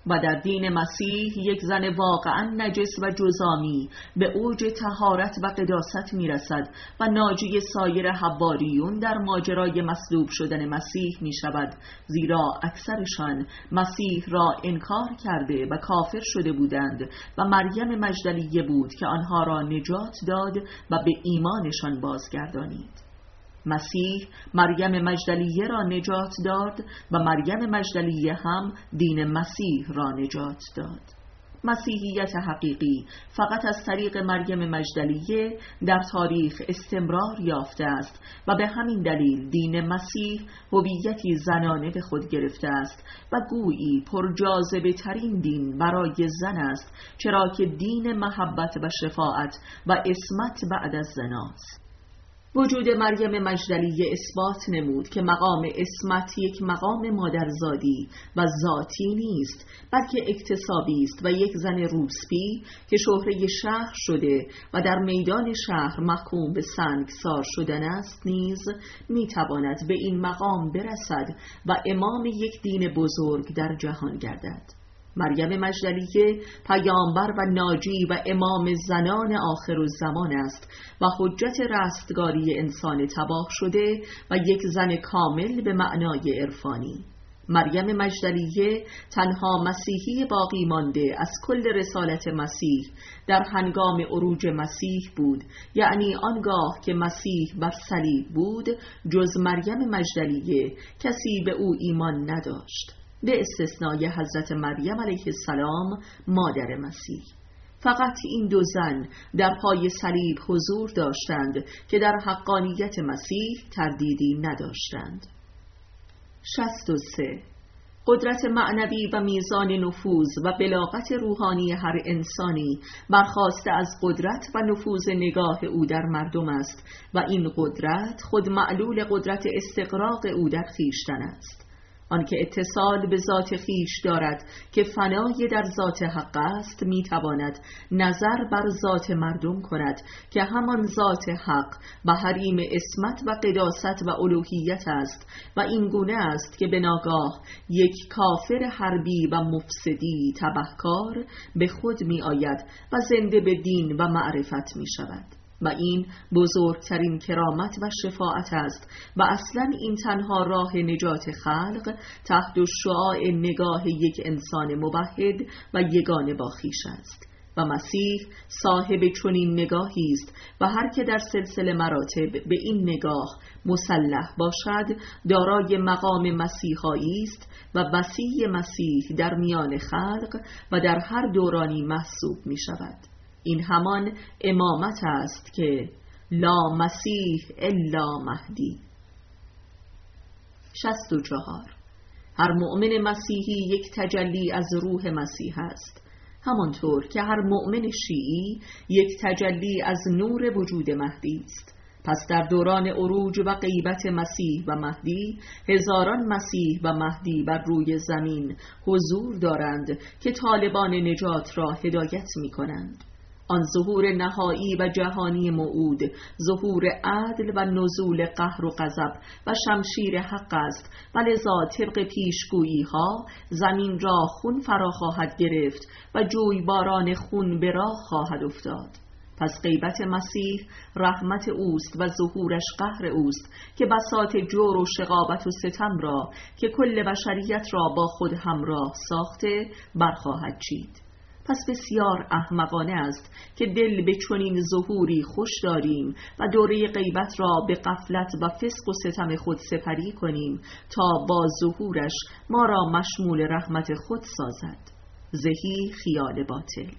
و در دین مسیح یک زن واقعا نجس و جزامی به اوج طهارت و قداست میرسد و ناجی سایر حواریون در ماجرای مصلوب شدن مسیح می شود، زیرا اکثرشان مسیح را انکار کرده و کافر شده بودند و مریم مجدلیه بود که آنها را نجات داد و به ایمانشان بازگردانید. مسیح مریم مجدلیه را نجات داد و مریم مجدلیه هم دین مسیح را نجات داد. مسیحیت حقیقی فقط از طریق مریم مجدلیه در تاریخ استمرار یافته است و به همین دلیل دین مسیح هویتی زنانه به خود گرفته است و گویی پرجاذبه ترین دین برای زن است، چرا که دین محبت و شفاعت و عصمت بعد از زناست. وجود مریم مجدلیه اثبات نمود که مقام عصمت یک مقام مادرزادی و ذاتی نیست، بلکه اکتسابی است و یک زن روسپی که شهره شهر شده و در میدان شهر محکوم به سنگسار شدن است نیز میتواند به این مقام برسد و امام یک دین بزرگ در جهان گردد. مریم مجدلیه پیامبر و ناجی و امام زنان آخرالزمان است و حجت رستگاری انسان تباه شده و یک زن کامل به معنای عرفانی. مریم مجدلیه تنها مسیحی باقی مانده از کل رسالت مسیح در هنگام عروج مسیح بود، یعنی آنگاه که مسیح بر صلیب بود جز مریم مجدلیه کسی به او ایمان نداشت، به استثنای حضرت مریم علیه السلام مادر مسیح. فقط این دو زن در پای صلیب حضور داشتند که در حقانیت مسیح تردیدی نداشتند. 63. قدرت معنوی و میزان نفوذ و بلاغت روحانی هر انسانی برخاسته از قدرت و نفوذ نگاه او در مردم است و این قدرت خود معلول قدرت استغراق او در خویشتن است. آنکه اتصال به ذات خیش دارد که فنای در ذات حق است میتواند نظر بر ذات مردم کند که همان ذات حق و حریم عصمت و قداست و الوهیت است و این گونه است که به ناگاه یک کافر حربی و مفسدی تبهکار به خود می آید و زنده به دین و معرفت می شود و این بزرگترین کرامت و شفاعت است و اصلا این تنها راه نجات خلق تحت شعاع نگاه یک انسان موحد و یگانه با خویش است و مسیح صاحب چنین نگاهی است و هر که در سلسله مراتب به این نگاه مسلح باشد دارای مقام مسیحایی است و وصی مسیح در میان خلق و در هر دورانی محسوب می شود. این همان امامت است که لا مسیح الا مهدی. 64. هر مؤمن مسیحی یک تجلی از روح مسیح است، همانطور که هر مؤمن شیعی یک تجلی از نور وجود مهدی است. پس در دوران عروج و غیبت مسیح و مهدی هزاران مسیح و مهدی بر روی زمین حضور دارند که طالبان نجات را هدایت می کنند. آن ظهور نهایی و جهانی موعود ظهور عدل و نزول قهر و غضب و شمشیر حق است و لذا طبق پیشگویی ها زمین را خون فرا خواهد گرفت و جویباران خون به راه خواهد افتاد. پس غیبت مسیح رحمت اوست و ظهورش قهر اوست که بساط جور و شقاوت و ستم را که کل بشریت را با خود همراه ساخته برخواهد چید. پس بسیار احمقانه است که دل به چنین ظهوری خوش داریم و دوره غیبت را به غفلت و فسق و ستم خود سپری کنیم تا با ظهورش ما را مشمول رحمت خود سازد. زهی خیال باطل.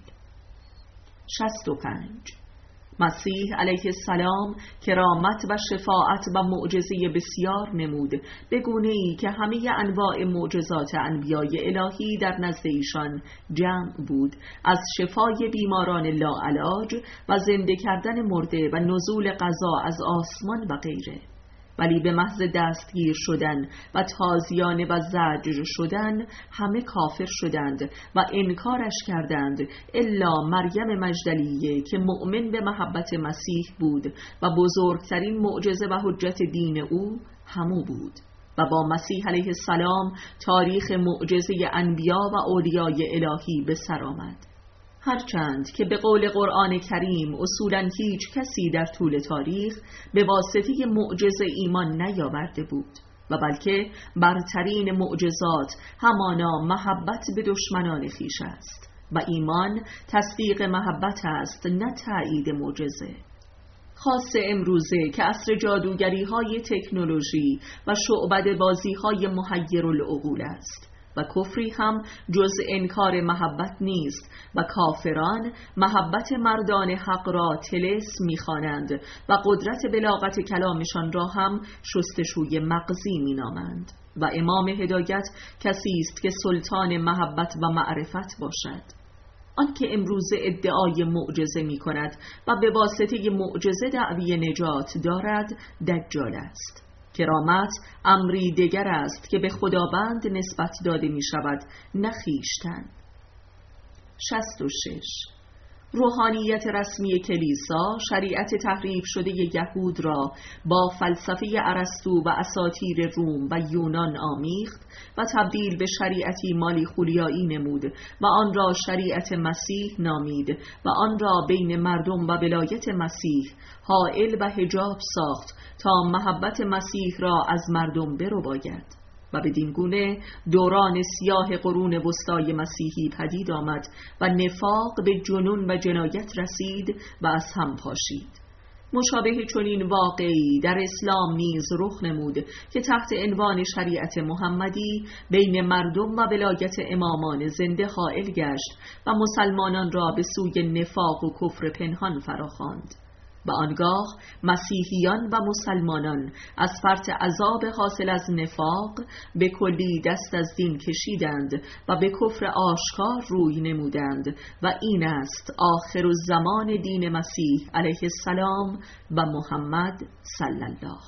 65. مسیح علیه السلام کرامت و شفاعت و معجزه بسیار نمود، به گونه‌ای که همه انواع معجزات انبیای الهی در نزد ایشان جمع بود، از شفای بیماران لاعلاج و زنده کردن مرده و نزول قضا از آسمان و غیره. ولی به محض دستگیر شدن و تازیانه و زجر شدن همه کافر شدند و انکارش کردند الا مریم مجدلیه که مؤمن به محبت مسیح بود و بزرگترین معجزه و حجت دین او همو بود و با مسیح علیه السلام تاریخ معجزه انبیا و اولیای الهی به سر آمد. هرچند که به قول قرآن کریم اصولاً هیچ کسی در طول تاریخ به واسطه معجزه ایمان نیاورده بود و بلکه برترین معجزات همانا محبت به دشمنان خویش است و ایمان تصدیق محبت است، نه تایید معجزه. خاص امروزه که عصر جادوگری های تکنولوژی و شعبده بازی های محیرالعقول است و کفری هم جز انکار محبت نیست و کافران محبت مردان حق را طلسم می‌خوانند و قدرت بلاغت کلامشان را هم شستشوی مغزی می‌نامند و امام هدایت کسی است که سلطان محبت و معرفت باشد. آنکه امروزه ادعای معجزه می‌کند و به واسطه معجزه دعوی نجات دارد دجال است. کرامت امری دیگر است که به خداوند نسبت داده می شود، نه خویشتن. 66. روحانیت رسمی کلیسا شریعت تحریف شده یهود را با فلسفه ارسطو و اساطیر روم و یونان آمیخت و تبدیل به شریعتی مالی خولیایی نمود و آن را شریعت مسیح نامید و آن را بین مردم و ولایت مسیح حائل و حجاب ساخت تا محبت مسیح را از مردم برباید و بدین گونه دوران سیاه قرون وسطای مسیحی پدید آمد و نفاق به جنون و جنایت رسید و از هم پاشید. مشابه چنین واقعی در اسلام نیز رخ نمود که تحت عنوان شریعت محمدی بین مردم و ولایت امامان زنده حائل گشت و مسلمانان را به سوی نفاق و کفر پنهان فراخواند. و آنگاه مسیحیان و مسلمانان از فرط عذاب حاصل از نفاق به کلی دست از دین کشیدند و به کفر آشکار روی نمودند و این است آخر الزمان دین مسیح علیه السلام و محمد صلی الله.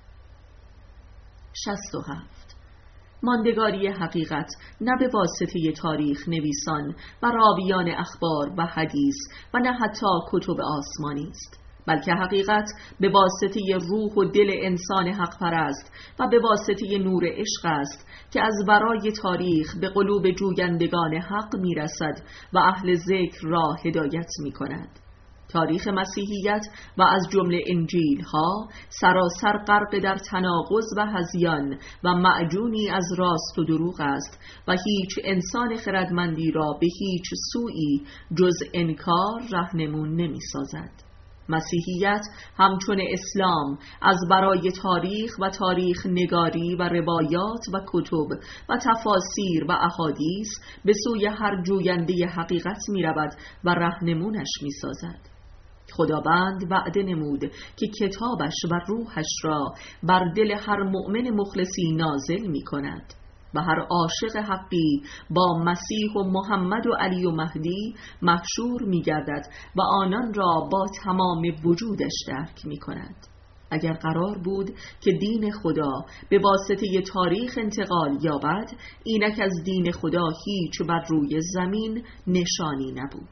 67. ماندگاری حقیقت نه به واسطه تاریخ نویسان و راویان اخبار و حدیث و نه حتی کتب آسمانی است، بلکه حقیقت به واسطه روح و دل انسان حق پرست و به واسطه نور عشق است که از ورای تاریخ به قلوب جویندگان حق میرسد و اهل ذکر را هدایت میکند. تاریخ مسیحیت و از جمله انجیل ها سراسر غرق در تناقض و هذیان و معجونی از راست و دروغ است و هیچ انسان خردمندی را به هیچ سویی جز انکار رهنمون نمیسازد. مسیحیت همچون اسلام از برای تاریخ و تاریخ نگاری و روایات و کتب و تفاسیر و احادیث به سوی هر جوینده حقیقت می رود و رهنمونش می سازد. خداوند وعده نمود که کتابش و روحش را بر دل هر مؤمن مخلصی نازل می کند و هر عاشق حقی با مسیح و محمد و علی و مهدی محشور می گردد و آنان را با تمام وجودش درک می کند. اگر قرار بود که دین خدا به واسطه تاریخ انتقال یابد، اینک از دین خدا هیچ بر روی زمین نشانی نبود.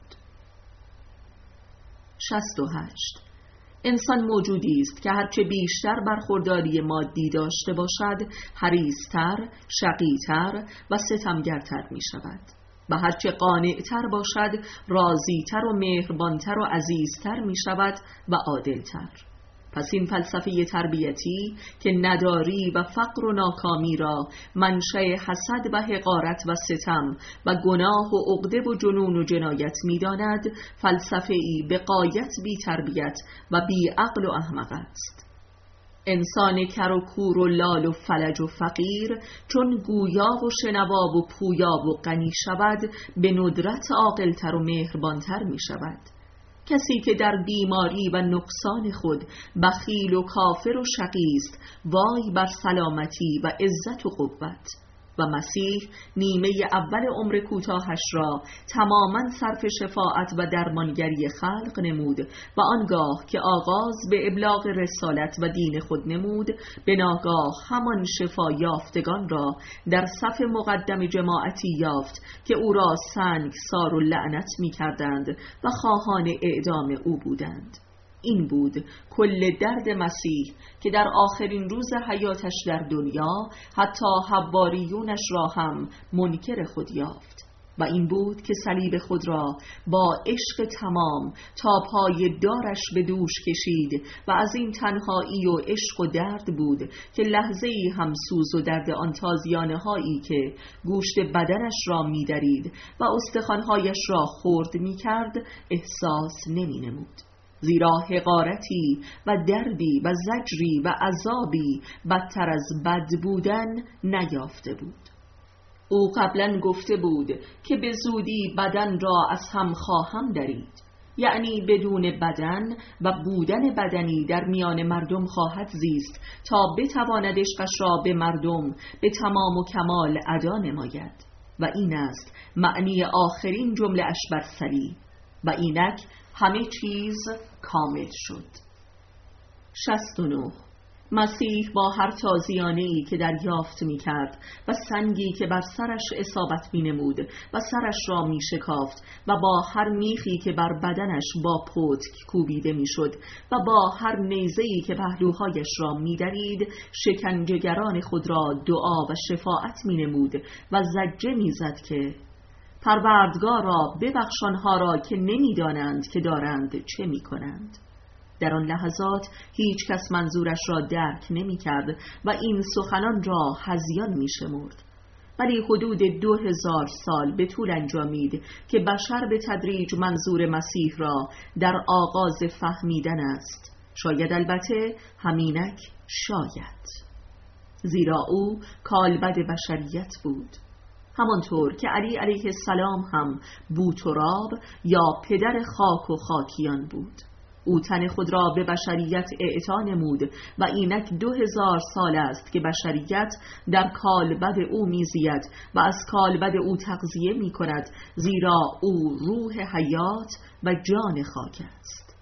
68. انسان موجودی است که هرچه بیشتر برخورداری مادی داشته باشد حریص‌تر، شقی‌تر و ستمگرتر می شود و هرچه قانع‌تر باشد راضی‌تر و مهربان‌تر و عزیزتر می شود و عادل‌تر. پس این فلسفه تربیتی که نداری و فقر و ناکامی را منشأ حسد و حقارت و ستم و گناه و عقده و جنون و جنایت می‌داند، فلسفه‌ای به غایت بی تربیت و بی عقل و احمق است. انسان کر و کور و لال و فلج و فقیر چون گویا و شنوا و پویا و غنی شود، به ندرت عاقل‌تر و مهربان‌تر می شود. کسی که در بیماری و نقصان خود بخیل و کافر و شقی است، وای بر سلامتی و عزت و قوت. و مسیح نیمه اول عمر کوتاهش را تماما صرف شفاعت و درمانگری خلق نمود و آنگاه که آغاز به ابلاغ رسالت و دین خود نمود، به ناگاه همان شفا یافتگان را در صف مقدم جماعتی یافت که او را سنگ سار و لعنت می کردند و خواهان اعدام او بودند. این بود کل درد مسیح که در آخرین روز حیاتش در دنیا حتی حواریونش را هم منکر خود یافت، و این بود که صلیب خود را با عشق تمام تا پای دارش به دوش کشید و از این تنهایی و عشق و درد بود که لحظه‌ای هم سوز و درد آن تازیانه هایی که گوشت بدنش را می‌درید و استخوان‌هایش را خرد می‌کرد احساس نمی‌نمود، زیرا حقارتی و دردی و زجری و عذابی بدتر از بد بودن نیافته بود. او قبلا گفته بود که به زودی بدن را از هم خواهم درید، یعنی بدون بدن و بودن بدنی در میان مردم خواهد زیست تا بتواند عشقش را به مردم به تمام و کمال ادا نماید، و این است معنی آخرین جمله اش بر صلیب: و اینک همه چیز کامل شد. 69. مسیح با هر تازیانه‌ای که دریافت می‌کرد و سنگی که بر سرش اصابت می‌نمود و سرش را می‌شکافت و با هر میخی که بر بدنش با پتک کوبیده می‌شد و با هر نیزه‌ای که پهلوهایش را می‌درید، شکنجهگران خود را دعا و شفاعت می‌نمود و زجه می‌زد که پروردگارا ببخش آنها را که نمی‌دانند که دارند چه می‌کنند. در آن لحظات هیچ کس منظورش را درک نمی کرد و این سخنان را هذیان می شمرد، ولی حدود 2000 سال به طول انجامید که بشر به تدریج منظور مسیح را در آغاز فهمیدن است، شاید البته همینک شاید، زیرا او کالبد بشریت بود، همانطور که علی علیه السلام هم بوتراب یا پدر خاک و خاکیان بود. او تن خود را به بشریت اعطا نمود و اینک 2000 سال است که بشریت در کالبد او میزید و از کالبد او تغذیه می کند، زیرا او روح حیات و جان خاک است.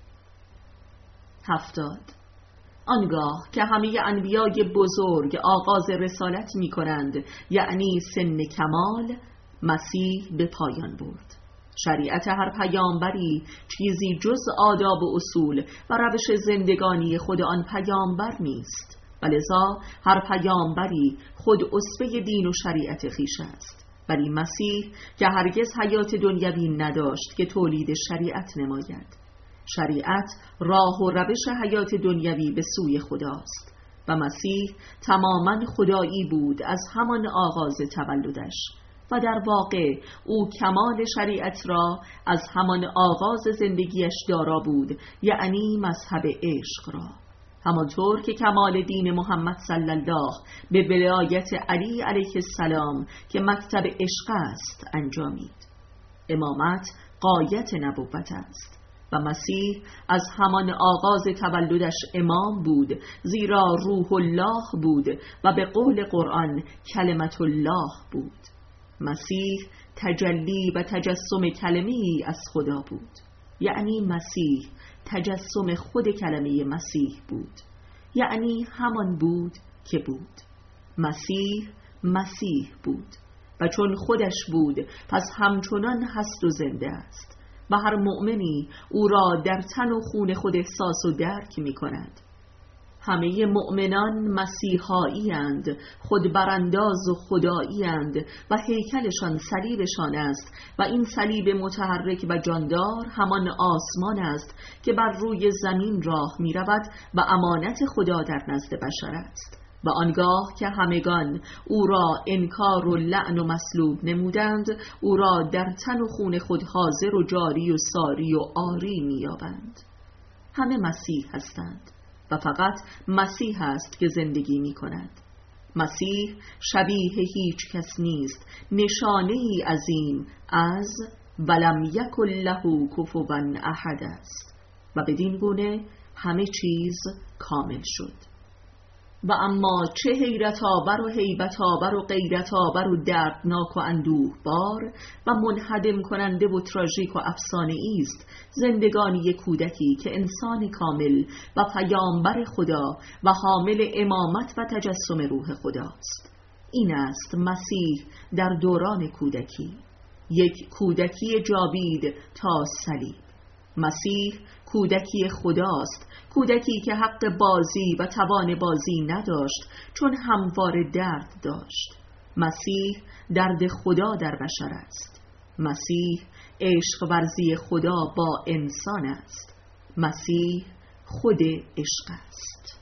70. آنگاه که همه انبیای بزرگ آغاز رسالت می کنند، یعنی سن کمال، مسیح به پایان برد. شریعت هر پیامبری چیزی جز آداب و اصول و روش زندگانی خود آن پیامبر نیست، ولذا هر پیامبری خود اسوه دین و شریعت خویش است، ولی مسیح که هرگز حیات دنیوی نداشت که تولید شریعت نماید. شریعت راه و روش حیات دنیوی به سوی خداست و مسیح تماما خدایی بود از همان آغاز تولدش، و در واقع او کمال شریعت را از همان آغاز زندگیش دارا بود، یعنی مذهب عشق را، همانطور که کمال دین محمد صلی الله به ولایت علی علیه السلام که مکتب عشق است انجامید. امامت غایت نبوت است و مسیح از همان آغاز تولدش امام بود، زیرا روح الله بود و به قول قرآن کلمت الله بود. مسیح تجلی و تجسم کلمه‌ای از خدا بود، یعنی مسیح تجسم خود کلمه مسیح بود، یعنی همان بود که بود. مسیح بود و چون خودش بود پس همچنان هست و زنده است و هر مؤمنی او را در تن و خون خود احساس و درک می کند. همه مؤمنان مسیحایی اند، خود برانداز و خدایی اند و هیکلشان صلیبشان است و این صلیب متحرک و جاندار همان آسمان است که بر روی زمین راه می رود و امانت خدا در نزد بشر است. و آنگاه که همگان او را انکار و لعن و مصلوب نمودند، او را در تن و خون خود حاضر و جاری و ساری و آری می یابند. همه مسیح هستند و فقط مسیح است که زندگی می کند. مسیح شبیه هیچ کس نیست، نشانه‌ای عظیم از ولم یکن له کفوا احد است و بدین گونه همه چیز کامل شد. و اما چه حیرت آور و هیبت آور و غیرت آور و دردناک و اندوه بار و منهدم کننده و تراژیک و افسانه‌ای است زندگانی کودکی که انسان کامل و پیامبر خدا و حامل امامت و تجسم روح خداست. این است مسیح در دوران کودکی، یک کودکی جاوید تا صلیب. مسیح کودکی خداست، کودکی که حق بازی و توان بازی نداشت چون همواره درد داشت. مسیح درد خدا در بشر است. مسیح عشق ورزی خدا با انسان است. مسیح خود عشق است.